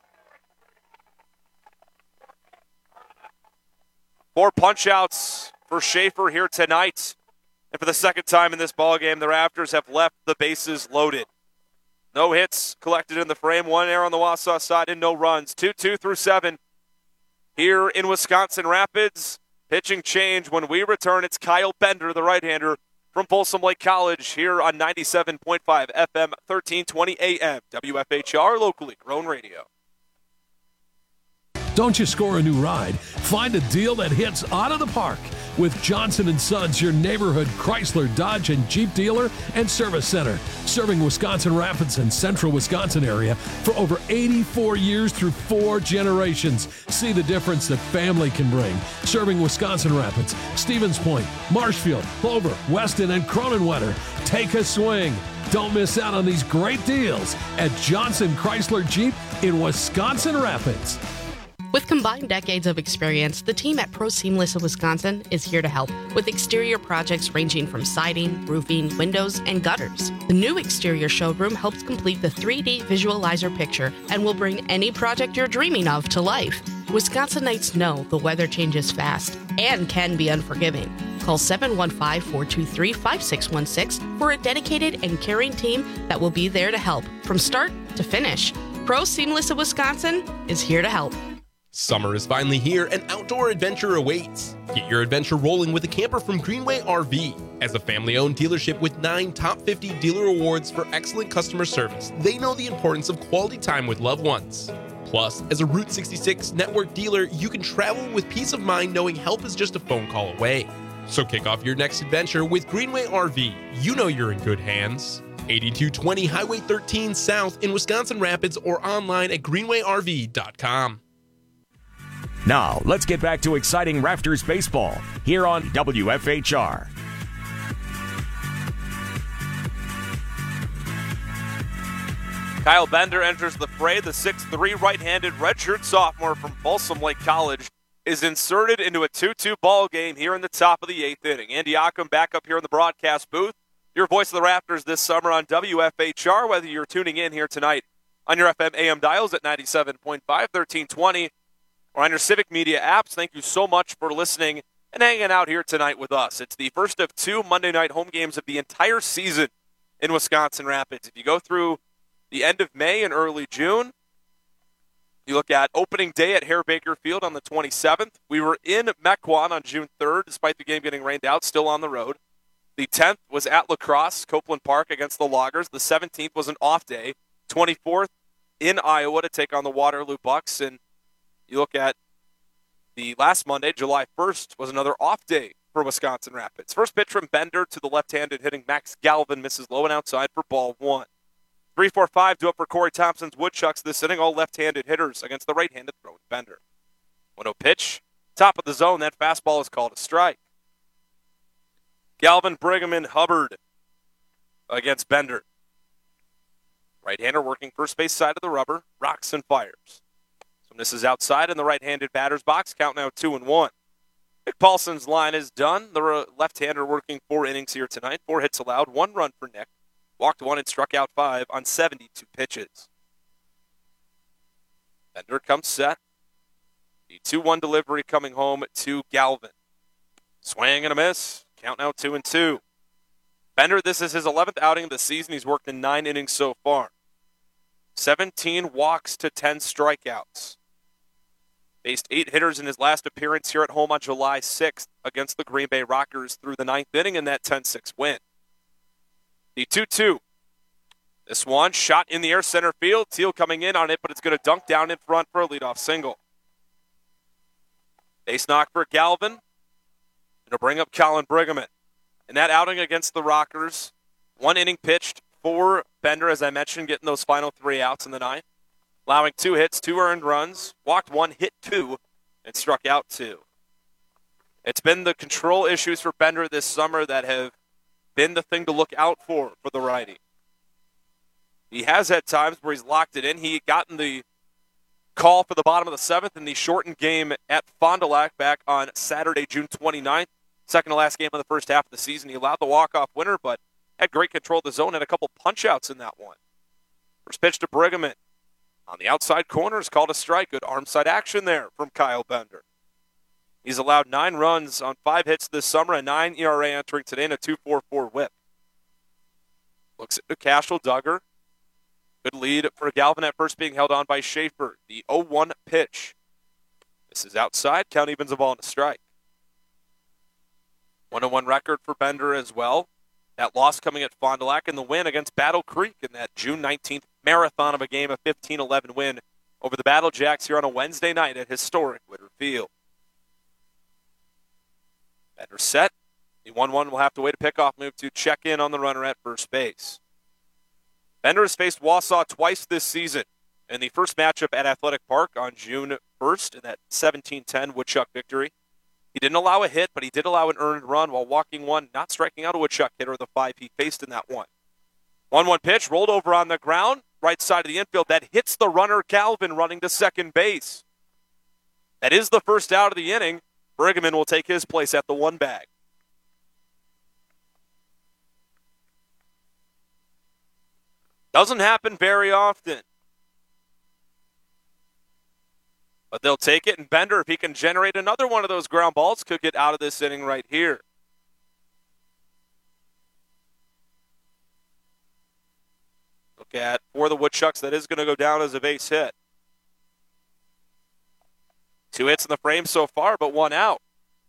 4 punch-outs for Schaefer here tonight. And for the second time in this ballgame, the Raptors have left the bases loaded. No hits collected in the frame. 1 error on the Wausau side and no runs. 2-2 through 7 here in Wisconsin Rapids. Pitching change when we return. It's Kyle Bender, the right-hander from Folsom Lake College, here on 97.5 FM, 1320 AM, WFHR, locally grown radio. Don't you score a new ride? Find a deal that hits out of the park with Johnson & Sons, your neighborhood Chrysler, Dodge, and Jeep dealer and service center. Serving Wisconsin Rapids and central Wisconsin area for over 84 years through 4 generations. See the difference that family can bring. Serving Wisconsin Rapids, Stevens Point, Marshfield, Clover, Weston, and Cronenwetter. Take a swing. Don't miss out on these great deals at Johnson Chrysler Jeep in Wisconsin Rapids. With combined decades of experience, the team at Pro Seamless of Wisconsin is here to help with exterior projects ranging from siding, roofing, windows, and gutters. The new exterior showroom helps complete the 3D visualizer picture and will bring any project you're dreaming of to life. Wisconsinites know the weather changes fast and can be unforgiving. Call 715-423-5616 for a dedicated and caring team that will be there to help from start to finish. Pro Seamless of Wisconsin is here to help. Summer is finally here and outdoor adventure awaits. Get your adventure rolling with a camper from Greenway RV. As a family-owned dealership with 9 top 50 dealer awards for excellent customer service, they know the importance of quality time with loved ones. Plus, as a Route 66 network dealer, you can travel with peace of mind knowing help is just a phone call away. So kick off your next adventure with Greenway RV. You know you're in good hands. 8220 Highway 13 South in Wisconsin Rapids or online at greenwayrv.com. Now, let's get back to exciting Rafters baseball here on WFHR. Kyle Bender enters the fray. The 6'3" right-handed redshirt sophomore from Folsom Lake College is inserted into a 2-2 ball game here in the top of the 8th inning. Andy Ockham back up here in the broadcast booth. Your voice of the Raptors this summer on WFHR, whether you're tuning in here tonight on your FM AM dials at 97.5, 1320, or on your Civic Media apps. Thank you so much for listening and hanging out here tonight with us. It's the first of 2 Monday night home games of the entire season in Wisconsin Rapids. If you go through the end of May and early June, you look at opening day at Hare Baker Field on the 27th. We were in Mequon on June 3rd, despite the game getting rained out, still on the road. The 10th was at La Crosse, Copeland Park against the Loggers. The 17th was an off day. 24th in Iowa to take on the Waterloo Bucks. And you look at the last Monday, July 1st, was another off day for Wisconsin Rapids. First pitch from Bender to the left-handed hitting Max Galvin, misses low and outside for ball 1. 3-4-5 to up for Corey Thompson's Woodchucks this inning, all left-handed hitters against the right-handed throwing Bender. 1-0 pitch, top of the zone, that fastball is called a strike. Galvin, Brigham, and Hubbard against Bender. Right-hander working first base side of the rubber, rocks and fires. This is outside in the right-handed batter's box. Count now 2-1. Nick Paulson's line is done. The left-hander working 4 innings here tonight. 4 hits allowed, 1 run for Nick. Walked 1 and struck out 5 on 72 pitches. Bender comes set. The 2-1 delivery coming home to Galvin. Swing and a miss. Count now 2-2. Bender, this is his 11th outing of the season. He's worked in 9 innings so far. 17 walks to 10 strikeouts. Faced 8 hitters in his last appearance here at home on July 6th against the Green Bay Rockers through the 9th inning in that 10-6 win. The 2-2. This one shot in the air center field. Teal coming in on it, but it's going to dunk down in front for a leadoff single. Base knock for Galvin. It'll bring up Colin Brigham. In that outing against the Rockers, 1 inning pitched for Bender, as I mentioned, getting those final 3 outs in the 9th. Allowing 2 hits, 2 earned runs, walked 1, hit 2, and struck out 2. It's been the control issues for Bender this summer that have been the thing to look out for the righty. He has had times where he's locked it in. He had gotten the call for the bottom of the 7th in the shortened game at Fond du Lac back on Saturday, June 29th. Second to last game of the first half of the season. He allowed the walk-off winner, but had great control of the zone, had a couple punch-outs in that one. First pitch to Brigham. On the outside corner is called a strike. Good arm side action there from Kyle Bender. He's allowed 9 runs on 5 hits this summer, a 9 ERA entering today, and a 2.44 whip. Looks at Cashel Duggar. Good lead for Galvin at first, being held on by Schaefer. The 0-1 pitch. This is outside. Count evens a ball and a strike. 1-1 record for Bender as well. That loss coming at Fond du Lac, and the win against Battle Creek in that June 19th marathon of a game, a 15-11 win over the Battle Jacks here on a Wednesday night at historic Witter Field. Bender set. The 1-1 will have to wait a pickoff move to check in on the runner at first base. Bender has faced Wausau twice this season. In the first matchup at Athletic Park on June 1st in that 17-10 Woodchuck victory. He didn't allow a hit, but he did allow an earned run while walking one, not striking out a Woodchuck hitter, the 5 he faced in that one. 1-1 pitch, rolled over on the ground, right side of the infield. That hits the runner, Calvin, running to second base. That is the first out of the inning. Brigham will take his place at the one bag. Doesn't happen very often. But they'll take it, and Bender, if he can generate another one of those ground balls, could get out of this inning right here. Look at, for the Woodchucks, that is going to go down as a base hit. 2 hits in the frame so far, but 1 out.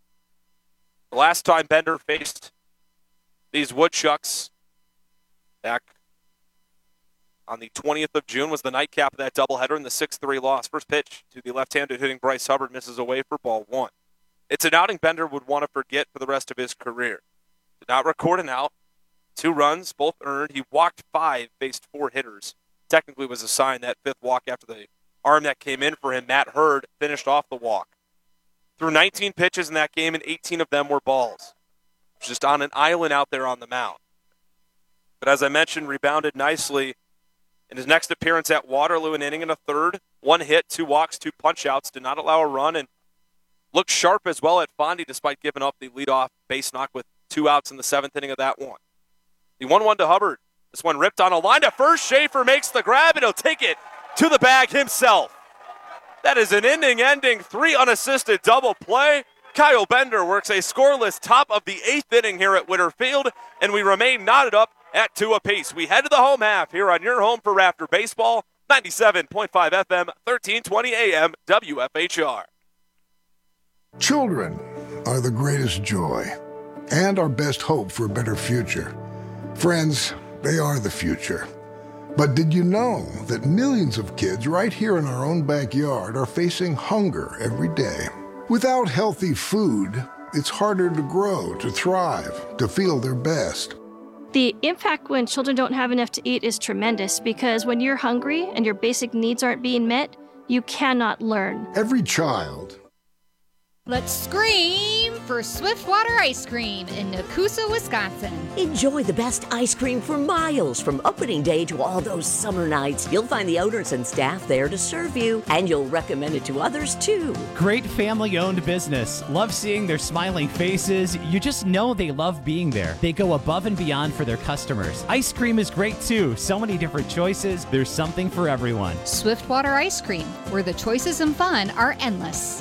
The last time Bender faced these Woodchucks back on the 20th of June was the nightcap of that doubleheader in the 6-3 loss. First pitch to the left-handed hitting Bryce Hubbard misses away for ball 1. It's an outing Bender would want to forget for the rest of his career. Did not record an out. 2 runs, both earned. He walked 5, faced 4 hitters. Technically was assigned that 5th walk after the arm that came in for him. Matt Hurd finished off the walk. Threw 19 pitches in that game, and 18 of them were balls. Just on an island out there on the mound. But as I mentioned, rebounded nicely in his next appearance at Waterloo, an inning and a third, 1 hit, 2 walks, 2 punch-outs, did not allow a run, and looked sharp as well at Fondy despite giving up the leadoff base knock with 2 outs in the 7th inning of that one. The 1-1 to Hubbard. This one ripped on a line to first. Schaefer makes the grab, and he'll take it to the bag himself. That is an inning-ending 3 unassisted double play. Kyle Bender works a scoreless top of the 8th inning here at Witter Field, and we remain knotted up at 2 apiece. We head to the home half here on your home for Rafter Baseball, 97.5 FM, 1320 AM, WFHR. Children are the greatest joy and our best hope for a better future. Friends, they are the future. But did you know that millions of kids right here in our own backyard are facing hunger every day? Without healthy food, it's harder to grow, to thrive, to feel their best. The impact when children don't have enough to eat is tremendous because when you're hungry and your basic needs aren't being met, you cannot learn. Every child. Let's scream for Swiftwater Ice Cream in Nakusa, Wisconsin. Enjoy the best ice cream for miles from opening day to all those summer nights. You'll find the owners and staff there to serve you, and you'll recommend it to others too. Great family-owned business. Love seeing their smiling faces. You just know they love being there. They go above and beyond for their customers. Ice cream is great too. So many different choices. There's something for everyone. Swiftwater Ice Cream, where the choices and fun are endless.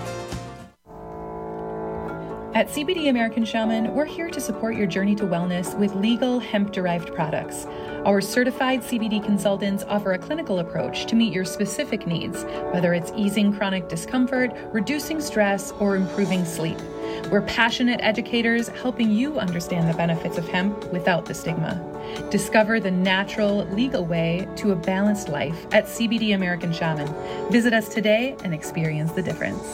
At CBD American Shaman, we're here to support your journey to wellness with legal hemp-derived products. Our certified CBD consultants offer a clinical approach to meet your specific needs, whether it's easing chronic discomfort, reducing stress, or improving sleep. We're passionate educators helping you understand the benefits of hemp without the stigma. Discover the natural, legal way to a balanced life at CBD American Shaman. Visit us today and experience the difference.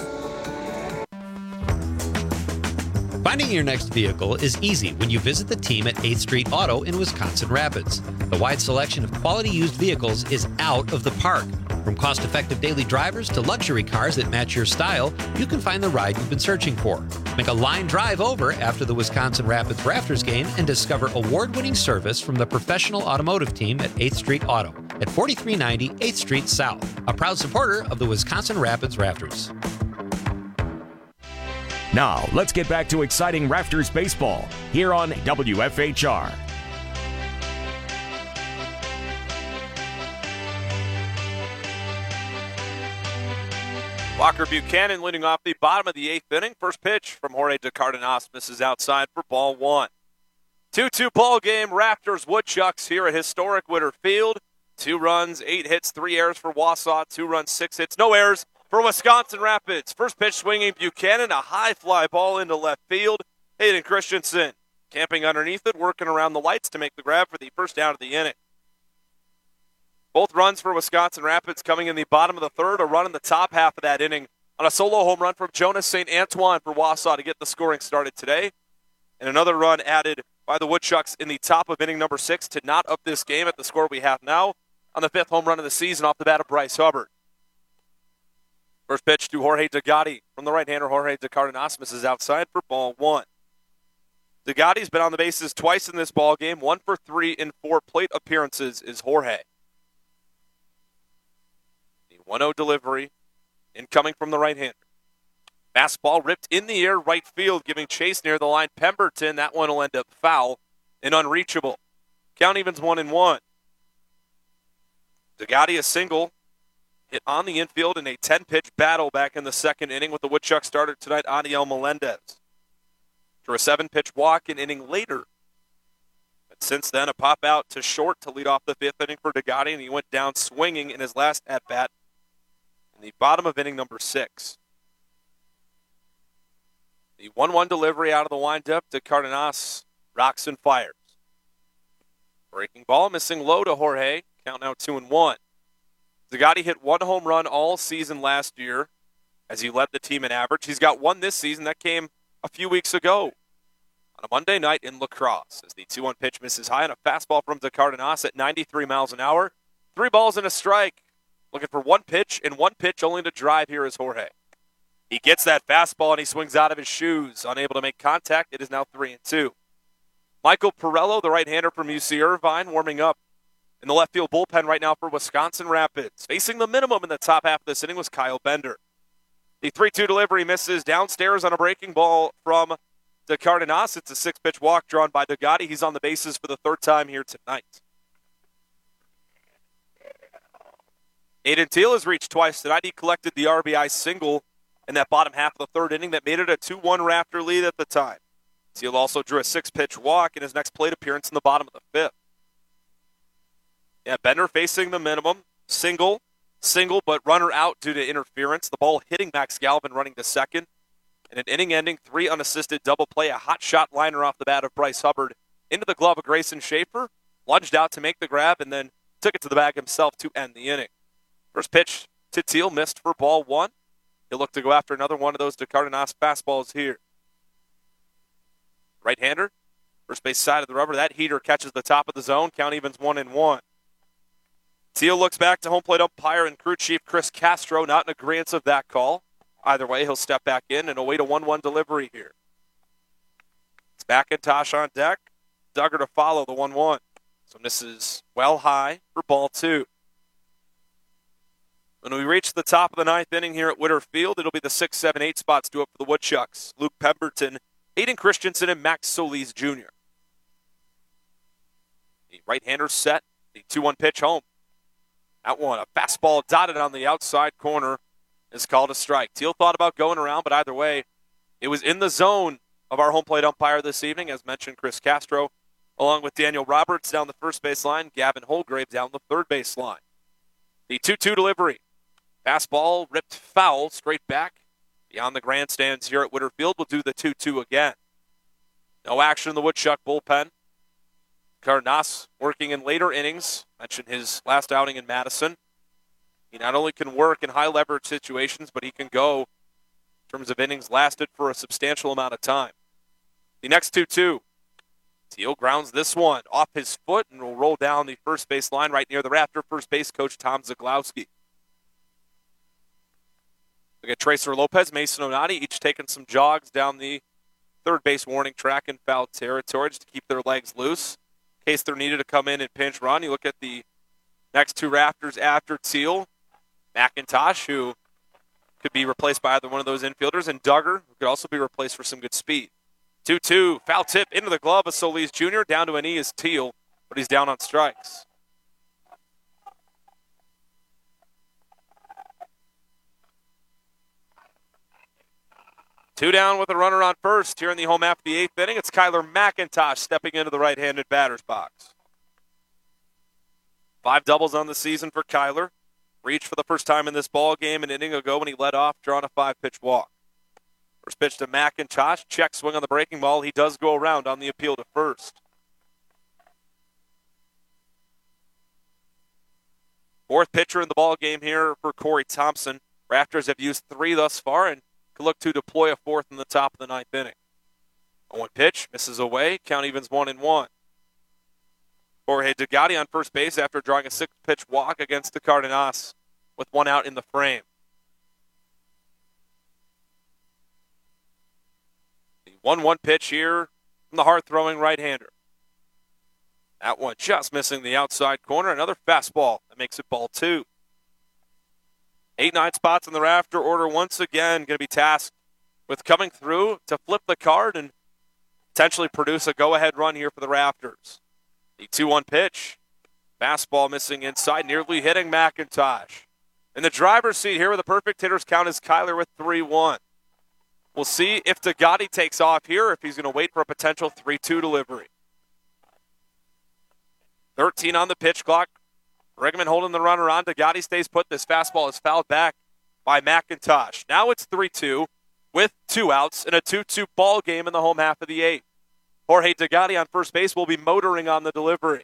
Finding your next vehicle is easy when you visit the team at 8th Street Auto in Wisconsin Rapids. The wide selection of quality used vehicles is out of the park. From cost-effective daily drivers to luxury cars that match your style, you can find the ride you've been searching for. Make a line drive over after the Wisconsin Rapids Rafters game and discover award-winning service from the professional automotive team at 8th Street Auto at 4390 8th Street South, a proud supporter of the Wisconsin Rapids Rafters. Now, let's get back to exciting Rafters baseball here on WFHR. Walker Buchanan leading off the bottom of the 8th inning. First pitch from Jorge de Cardenas misses outside for ball 1. 2-2 ball game. Rafters Woodchucks here at historic Witter Field. 2 runs, 8 hits, 3 errors for Wausau. 2 runs, 6 hits, no errors for Wisconsin Rapids. First pitch swinging Buchanan, a high fly ball into left field. Hayden Christensen camping underneath it, working around the lights to make the grab for the first down of the inning. Both runs for Wisconsin Rapids coming in the bottom of the third, a run in the top half of that inning on a solo home run from Jonas St. Antoine for Wausau to get the scoring started today. And another run added by the Woodchucks in the top of inning number 6 to knot up this game at the score we have now on the 5th home run of the season off the bat of Bryce Hubbard. First pitch to Jorge Degatti from the right-hander. Jorge De Cardenas misses outside for ball 1. Degatti's been on the bases twice in this ball game. 1 for 3 in 4 plate appearances is Jorge. The 1-0 delivery incoming from the right-hander. Fastball ripped in the air right field, giving chase near the line. Pemberton, that one will end up foul and unreachable. Count evens 1-1. Degatti a single hit on the infield in a 10-pitch battle back in the second inning with the Woodchuck starter tonight, Aniel Melendez. Drew a 7-pitch walk an inning later. But since then, a pop out to short to lead off the 5th inning for Degatti, and he went down swinging in his last at-bat in the bottom of inning number 6. The 1-1 delivery out of the windup to Cardenas rocks and fires. Breaking ball, missing low to Jorge. Count now 2-1. Degatti hit 1 home run all season last year as he led the team in average. He's got 1 this season. That came a few weeks ago on a Monday night in La Crosse as the 2-1 pitch misses high on a fastball from De Cardenas at 93 miles an hour. 3 balls and a strike. Looking for 1 pitch, and 1 pitch only to drive here is Jorge. He gets that fastball, and he swings out of his shoes. Unable to make contact, it is now 3-2. Michael Pirello, the right-hander from UC Irvine, warming up in the left field bullpen right now for Wisconsin Rapids. Facing the minimum in the top half of this inning was Kyle Bender. The 3-2 delivery misses downstairs on a breaking ball from De Cardenas. It's a 6-pitch walk drawn by Degatti. He's on the bases for the 3rd time here tonight. Aiden Teal has reached twice tonight. He collected the RBI single in that bottom half of the 3rd inning that made it a 2-1 Raptor lead at the time. Teal also drew a 6-pitch walk in his next plate appearance in the bottom of the 5th. Yeah, Bender facing the minimum. Single, but runner out due to interference. The ball hitting Max Galvin running to second. And an inning-ending 3 unassisted double play. A hot shot liner off the bat of Bryce Hubbard into the glove of Grayson Schaefer. Lunged out to make the grab and then took it to the bag himself to end the inning. First pitch to Teal missed for ball 1. He'll look to go after another one of those De Cardenas fastballs here. Right-hander, first base side of the rubber. That heater catches the top of the zone. Count evens 1-1. Teal looks back to home plate umpire and crew chief Chris Castro, not in agreement of that call. Either way, he'll step back in and await a 1-1 delivery here. It's McIntosh on deck. Duggar to follow the 1-1. So misses well high for ball 2. When we reach the top of the 9th inning here at Witter Field, it'll be the 6, 7, 8 spots due up for the Woodchucks. Luke Pemberton, Aiden Christensen, and Max Solis Jr. The right-hander set, the 2-1 pitch home. That one, a fastball dotted on the outside corner, is called a strike. Teal thought about going around, but either way, it was in the zone of our home plate umpire this evening, as mentioned, Chris Castro, along with Daniel Roberts down the first base line, Gavin Holgrave down the third base line. The 2-2 delivery. Fastball ripped foul straight back beyond the grandstands here at Witter Field. We'll do the 2-2 again. No action in the Woodchuck bullpen. Cardenas working in later innings. Mentioned his last outing in Madison. He not only can work in high leverage situations, but he can go in terms of innings lasted for a substantial amount of time. The next 2-2. Teal grounds this one off his foot and will roll down the first base line right near the Raptor first base coach Tom Zaglowski. We get Tracer Lopez, Mason Onati, each taking some jogs down the third base warning track in foul territory just to keep their legs loose in case they're needed to come in and pinch run. You look at the next 2 Raptors after Teal, McIntosh, who could be replaced by either one of those infielders, and Duggar, who could also be replaced for some good speed. 2-2, foul tip into the glove of Solis Jr. Down to a knee is Teal, but he's down on strikes. Two down with a runner on first here in the home half of the 8th inning. It's Kyler McIntosh stepping into the right-handed batter's box. 5 doubles on the season for Kyler. Reached for the first time in this ball game an inning ago when he led off, drawing a 5-pitch walk. First pitch to McIntosh. Check swing on the breaking ball. He does go around on the appeal to first. Fourth pitcher in the ball game here for Corey Thompson. Raptors have used 3 thus far and can look to deploy a 4th in the top of the 9th inning. 0-1 pitch, misses away, count evens 1-1. Jorge Degatti on first base after drawing a 6-pitch walk against the Cardenas with 1 out in the frame. The 1-1 pitch here from the hard-throwing right-hander. That one just missing the outside corner. Another fastball that makes it ball 2. 8-9 spots in the rafter order once again going to be tasked with coming through to flip the card and potentially produce a go-ahead run here for the Raptors. The 2-1 pitch. Fastball missing inside, nearly hitting McIntosh. In the driver's seat here with a perfect hitter's count is Kyler with 3-1. We'll see if Degatti takes off here, if he's going to wait for a potential 3-2 delivery. 13 on the pitch clock. Brigman holding the runner on. Degatti stays put. This fastball is fouled back by McIntosh. Now it's 3-2 with 2 outs in a 2-2 ball game in the home half of the 8th. Jorge Degatti on first base will be motoring on the delivery.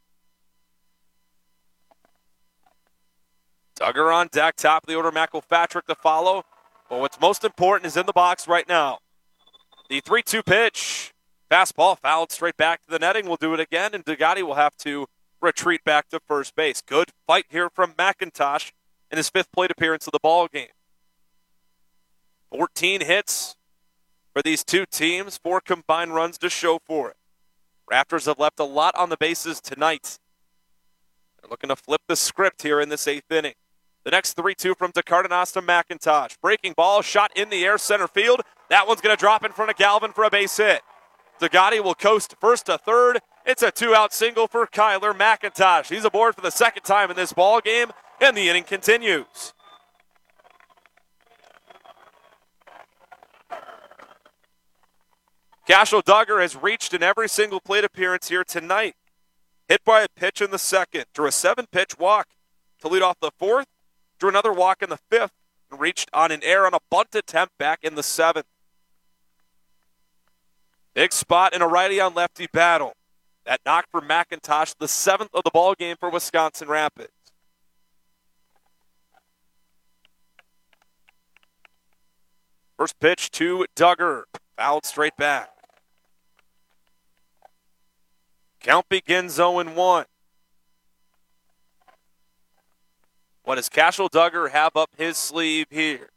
Duggar on deck, top of the order, McIlpatrick to follow. But what's most important is in the box right now. The 3-2 pitch. Fastball fouled straight back to the netting. We'll do it again, and Degatti will have to retreat back to first base. Good fight here from McIntosh in his 5th plate appearance of the ball game. 14 hits for these two teams, 4 combined runs to show for it. Raptors have left a lot on the bases tonight. They're looking to flip the script here in this 8th inning. The next 3-2 from DeCardenas to McIntosh. Breaking ball, shot in the air, center field. That one's going to drop in front of Galvin for a base hit. Degatti will coast first to third. It's a 2-out single for Kyler McIntosh. He's aboard for the 2nd time in this ball game, and the inning continues. Cashel Duggar has reached in every single plate appearance here tonight. Hit by a pitch in the 2nd, drew a 7-pitch walk to lead off the 4th, drew another walk in the 5th, and reached on an error on a bunt attempt back in the 7th. Big spot in a righty on lefty battle. That knock for McIntosh, the 7th of the ball game for Wisconsin Rapids. First pitch to Duggar, fouled straight back. Count begins 0-1. What does Cashel Duggar have up his sleeve here?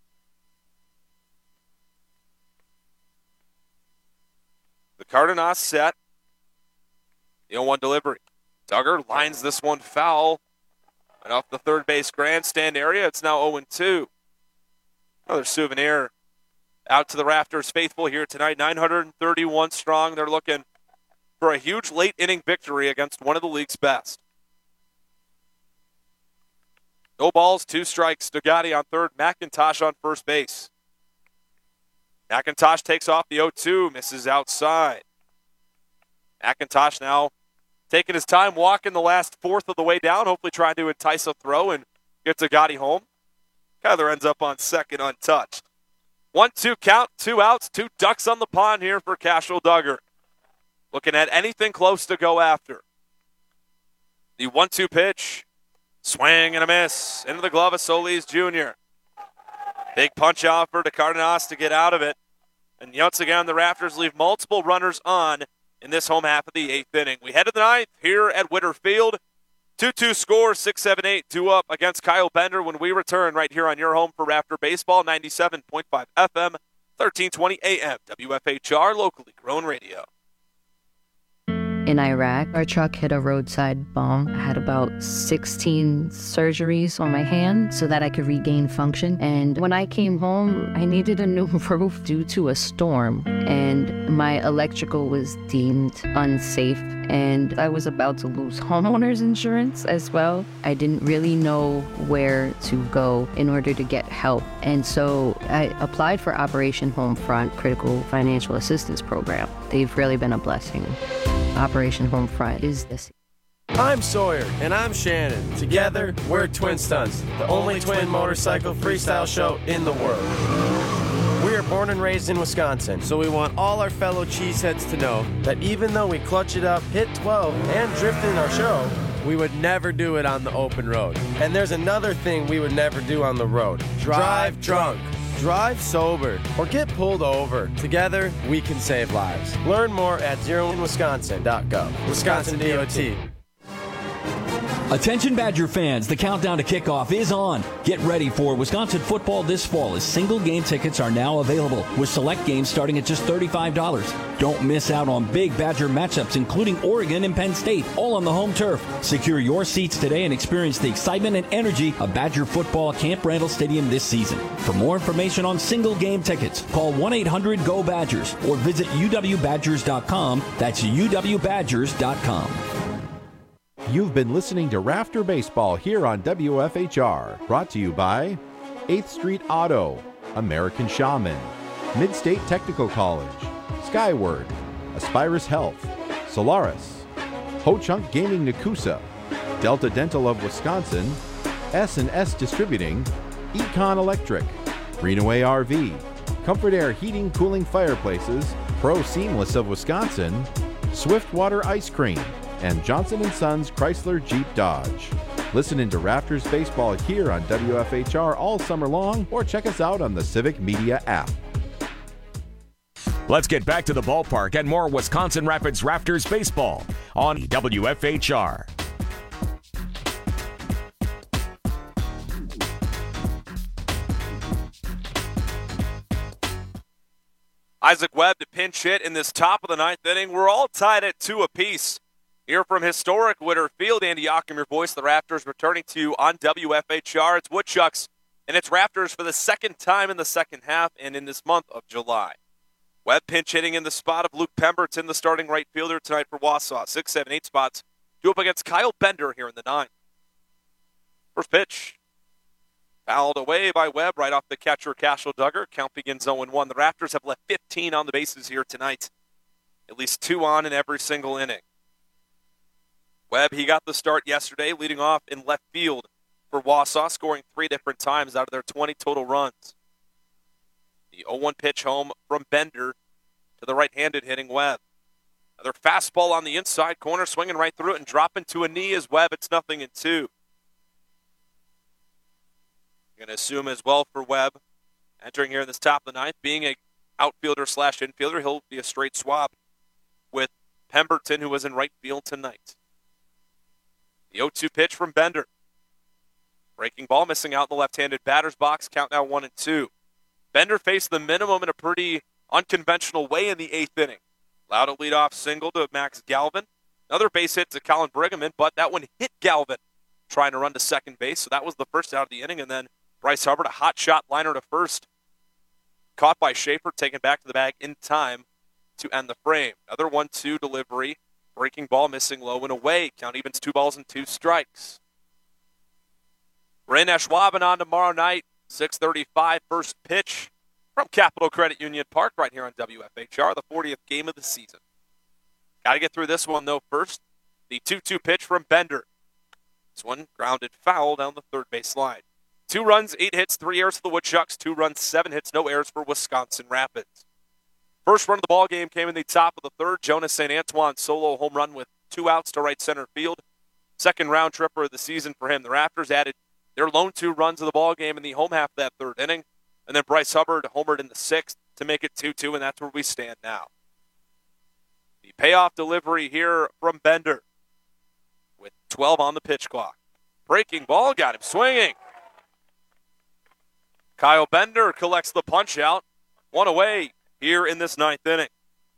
The Cardenas set. The 0-1 delivery. Duggar lines this one foul. And off the third base grandstand area, it's now 0-2. Another souvenir out to the Raptors faithful here tonight. 931 strong. They're looking for a huge late inning victory against one of the league's best. No balls, 2 strikes. Degatti on third, McIntosh on first base. McIntosh takes off the 0-2, misses outside. McIntosh now taking his time, walking the last 4th of the way down, hopefully trying to entice a throw and get Degatti home. Kyler ends up on second untouched. 1-2 count, 2 outs, 2 ducks on the pond here for Cashel Duggar. Looking at anything close to go after. The 1-2 pitch. Swing and a miss. Into the glove of Solis Jr. Big punch out for DeCardenas to get out of it. And once again, the Raptors leave multiple runners on in this home half of the 8th inning. We head to the 9th here at Witter Field. 2-2 score, 6-7-8, 2 up against Kyle Bender when we return right here on your home for Raptor Baseball, 97.5 FM, 1320 AM, WFHR, locally grown radio. In Iraq, our truck hit a roadside bomb. I had about 16 surgeries on my hand so that I could regain function. And when I came home, I needed a new roof due to a storm. And my electrical was deemed unsafe. And I was about to lose homeowners insurance as well. I didn't really know where to go in order to get help. And so I applied for Operation Homefront Critical Financial Assistance Program. They've really been a blessing. Operation Homefront is this. I'm Sawyer. And I'm Shannon. Together, we're Twin Stunts, the only twin motorcycle freestyle show in the world. We are born and raised in Wisconsin, so we want all our fellow cheeseheads to know that even though we clutch it up, hit 12, and drift in our show, we would never do it on the open road. And there's another thing we would never do on the road. Drive drunk. Drive sober or get pulled over. Together, we can save lives. Learn more at zeroinwisconsin.gov. Wisconsin DOT. Attention Badger fans, the countdown to kickoff is on. Get ready for Wisconsin football this fall as single game tickets are now available with select games starting at just $35. Don't miss out on big Badger matchups including Oregon and Penn State, all on the home turf. Secure your seats today and experience the excitement and energy of Badger football at Camp Randall Stadium this season. For more information on single game tickets, call 1-800-GO-BADGERS or visit uwbadgers.com. That's uwbadgers.com. You've been listening to Rafter Baseball here on WFHR, brought to you by 8th Street Auto, American Shaman, Midstate Technical College, Skyward, Aspirus Health, Solaris, Ho-Chunk Gaming Nakusa, Delta Dental of Wisconsin, S&S Distributing, Econ Electric, Greenaway RV, Comfort Air Heating Cooling Fireplaces, Pro Seamless of Wisconsin, Swiftwater Ice Cream, and Johnson & Sons Chrysler Jeep Dodge. Listen into Rafters Baseball here on WFHR all summer long or check us out on the Civic Media app. Let's get back to the ballpark and more Wisconsin Rapids Rafters Baseball on WFHR. Isaac Webb to pinch hit in this top of the ninth inning. We're all tied at 2 apiece. Here from historic Witter Field, Andy Ockham, your voice. The Raptors returning to you on WFHR. It's Woodchucks, and it's Raptors for the second time in the second half and in this month of July. Webb pinch hitting in the spot of Luke Pemberton, the starting right fielder tonight for Wausau. 6, 7, 8 spots due up against Kyle Bender here in the ninth. First pitch. Fouled away by Webb right off the catcher, Cashel Duggar. Count begins 0-1. The Raptors have left 15 on the bases here tonight. At least 2 on in every single inning. Webb, he got the start yesterday, leading off in left field for Wausau, scoring 3 different times out of their 20 total runs. The 0-1 pitch home from Bender to the right-handed hitting Webb. Another fastball on the inside corner, swinging right through it and dropping to a knee as Webb. It's 0-2. You're going to assume as well for Webb, entering here in this top of the ninth, being a outfielder/infielder, he'll be a straight swap with Pemberton, who was in right field tonight. The 0-2 pitch from Bender. Breaking ball, missing out in the left-handed batter's box. Count now 1-2. Bender faced the minimum in a pretty unconventional way in the 8th inning. Allowed a leadoff single to Max Galvin. Another base hit to Colin Brigham, but that one hit Galvin trying to run to second base. So that was the first out of the inning. And then Bryce Hubbard, a hot shot liner to first. Caught by Schaefer, taken back to the bag in time to end the frame. Another 1-2 delivery. Breaking ball, missing low and away. Count evens 2 balls and 2 strikes. We're in Ashwaubenon on tomorrow night, 6:35, first pitch from Capital Credit Union Park right here on WFHR, the 40th game of the season. Got to get through this one, though, first. The 2-2 pitch from Bender. This one grounded foul down the third base line. 2 runs, 8 hits, 3 errors for the Woodchucks. 2 runs, 7 hits, no errors for Wisconsin Rapids. First run of the ball game came in the top of the third. Jonas St. Antoine solo home run with 2 outs to right center field. Second round tripper of the season for him. The Raptors added their lone 2 runs of the ball game in the home half of that third inning. And then Bryce Hubbard homered in the 6th to make it 2-2, and that's where we stand now. The payoff delivery here from Bender with 12 on the pitch clock. Breaking ball, got him swinging. Kyle Bender collects the punch out. 1 away here in this 9th inning.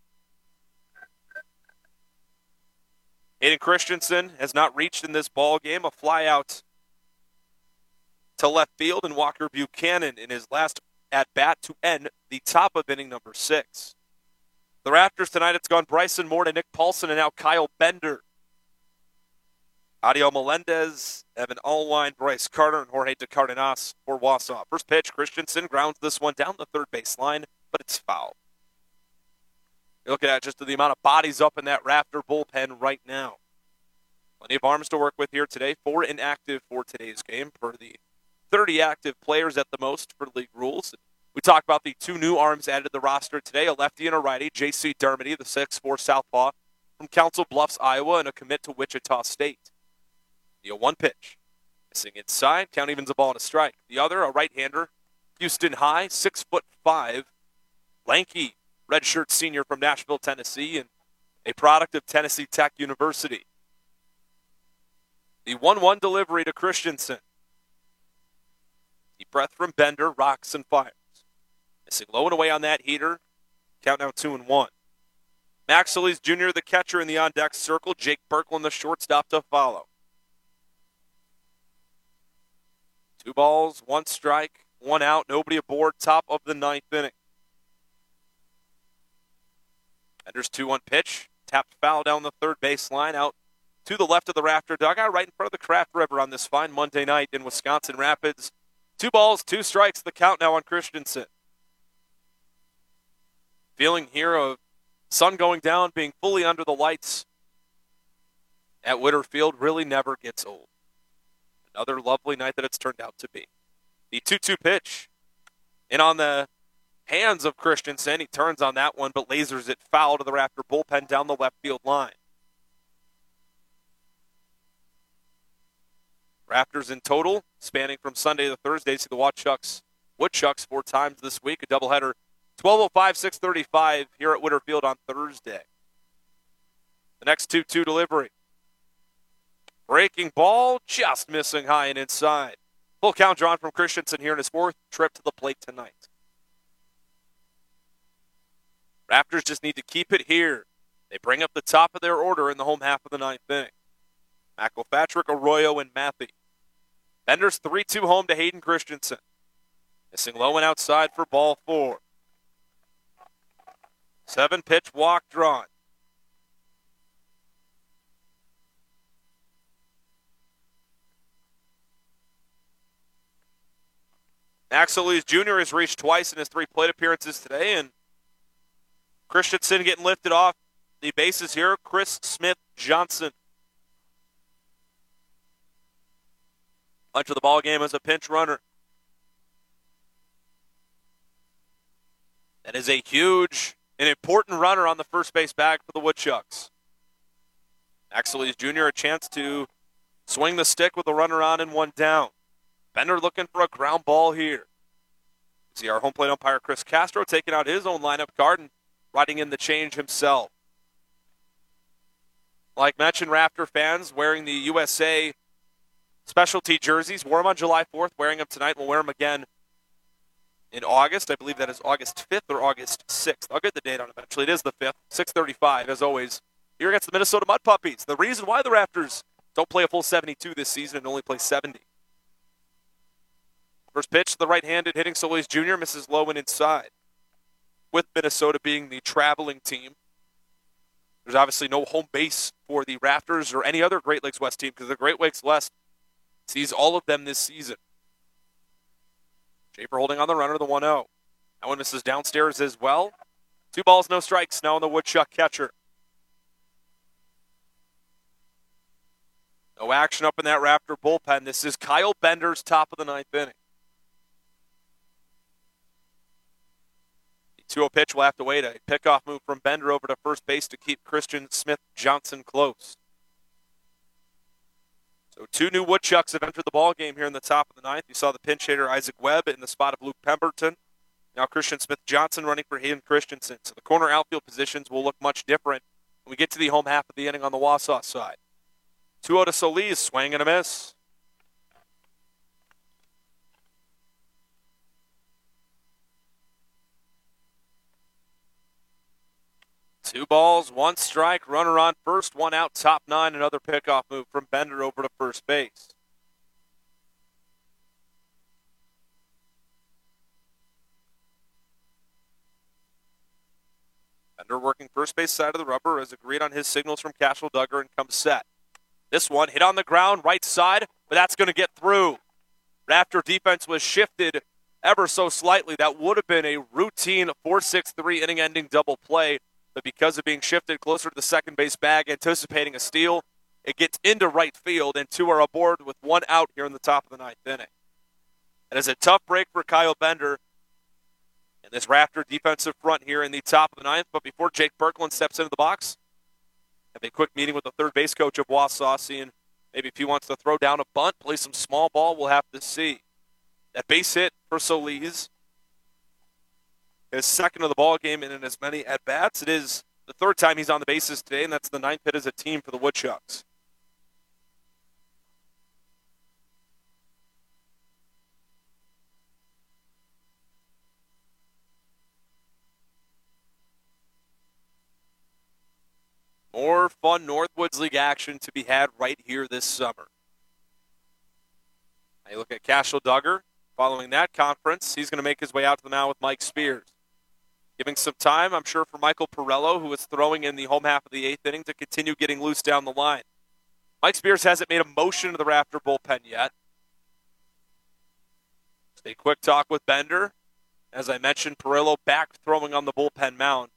Hayden Christensen has not reached in this ball game. A fly out to left field, and Walker Buchanan in his last at-bat to end the top of inning number 6. The Raptors tonight, it's gone Bryson Moore to Nick Paulson, and now Kyle Bender. Adiel Melendez, Evan Allwine, Bryce Carter, and Jorge de Cardenas for Wausau. First pitch, Christensen grounds this one down the third base line, but it's foul. You're looking at just the amount of bodies up in that Raptor bullpen right now. Plenty of arms to work with here today. 4 inactive for today's game per the 30 active players at the most for league rules. We talked about the 2 new arms added to the roster today, a lefty and a righty, J.C. Dermody, the 6'4" southpaw from Council Bluffs, Iowa, and a commit to Wichita State. The 0-1 pitch. Missing inside, count evens a ball and a strike. The other, a right-hander, Houston High, 6'5", lanky redshirt senior from Nashville, Tennessee, and a product of Tennessee Tech University. The 1-1 delivery to Christensen. Deep breath from Bender, rocks and fires. Missing low and away on that heater. Count now 2-1. Max Solis Jr., the catcher in the on-deck circle. Jake Birkland, the shortstop, to follow. 2 balls, 1 strike, 1 out, nobody aboard, top of the 9th inning. Bender's 2-1 pitch, tapped foul down the third baseline, out to the left of the Rafter dugout, right in front of the Kraft River on this fine Monday night in Wisconsin Rapids. 2 balls, 2 strikes, the count now on Christensen. Feeling here of sun going down, being fully under the lights at Witter Field really never gets old. Another lovely night that it's turned out to be. The 2-2 pitch. In on the hands of Christensen. He turns on that one, but lasers it foul to the Raptor bullpen down the left field line. Raptors in total, spanning from Sunday to Thursday, see the Woodchucks 4 times this week. A doubleheader, 12:05, 6:35 here at Witter Field on Thursday. The next 2-2 delivery. Breaking ball, just missing high and inside. Full count drawn from Christensen here in his 4th trip to the plate tonight. Raptors just need to keep it here. They bring up the top of their order in the home half of the 9th inning. McElpatrick, Arroyo, and Matthew. Bender's 3-2 home to Hayden Christensen. Missing low and outside for ball 4. 7-pitch walk drawn. Max Solis Jr. has reached twice in his 3 plate appearances today, and Christensen getting lifted off the bases here. Chris Smith Johnson. Much of the ball game as a pinch runner. That is a huge and important runner on the first base bag for the Woodchucks. Max Solis Jr. a chance to swing the stick with a runner on and 1 down. Bender looking for a ground ball here. See our home plate umpire Chris Castro taking out his own lineup card and writing in the change himself. Like mentioned, Raptor fans wearing the USA specialty jerseys. Wore them on July 4th, wearing them tonight. We'll wear them again in August. I believe that is August 5th or August 6th. I'll get the date on it eventually. It is the 5th, 6:35, as always, here against the Minnesota Mud Puppies. The reason why the Raptors don't play a full 72 this season and only play 70. First pitch to the right-handed hitting Solis Jr. misses low and inside. With Minnesota being the traveling team, there's obviously no home base for the Raptors or any other Great Lakes West team because the Great Lakes West sees all of them this season. Schaefer holding on the runner, the 1-0. That one misses downstairs as well. 2 balls, no strikes now on the Woodchuck catcher. No action up in that Raptor bullpen. This is Kyle Bender's top of the 9th inning. 2-0 pitch will have to wait. A pickoff move from Bender over to first base to keep Christian Smith Johnson close. So 2 new Woodchucks have entered the ball game here in the top of the 9th. You saw the pinch hitter Isaac Webb in the spot of Luke Pemberton. Now Christian Smith Johnson running for Hayden Christensen. So the corner outfield positions will look much different when we get to the home half of the inning on the Wausau side. 2-0 to Solis, swing and a miss. Two balls, 1 strike, runner on first, 1 out, top 9, another pickoff move from Bender over to first base. Bender working first base side of the rubber as agreed on his signals from Cashel Duggar and comes set. This one hit on the ground, right side, but that's going to get through. Raptor defense was shifted ever so slightly. That would have been a routine 4-6-3 inning-ending double play. But because of being shifted closer to the second base bag, anticipating a steal, it gets into right field, and 2 are aboard with 1 out here in the top of the 9th inning. It is a tough break for Kyle Bender and this Raptor defensive front here in the top of the 9th. But before Jake Birkland steps into the box, have a quick meeting with the third base coach of Wausau, seeing Maybe if he wants to throw down a bunt, play some small ball, we'll have to see. That base hit for Solis, his second of the ball game and in as many at-bats. It is the third time he's on the bases today, and that's the 9th hit as a team for the Woodchucks. More fun Northwoods League action to be had right here this summer. Now you look at Cashel Duggar. Following that conference, he's going to make his way out to the mound with Mike Spears. Giving some time, I'm sure, for Michael Perello, who is throwing in the home half of the 8th inning, to continue getting loose down the line. Mike Spears hasn't made a motion to the Rafter bullpen yet. A quick talk with Bender. As I mentioned, Perello back throwing on the bullpen mound.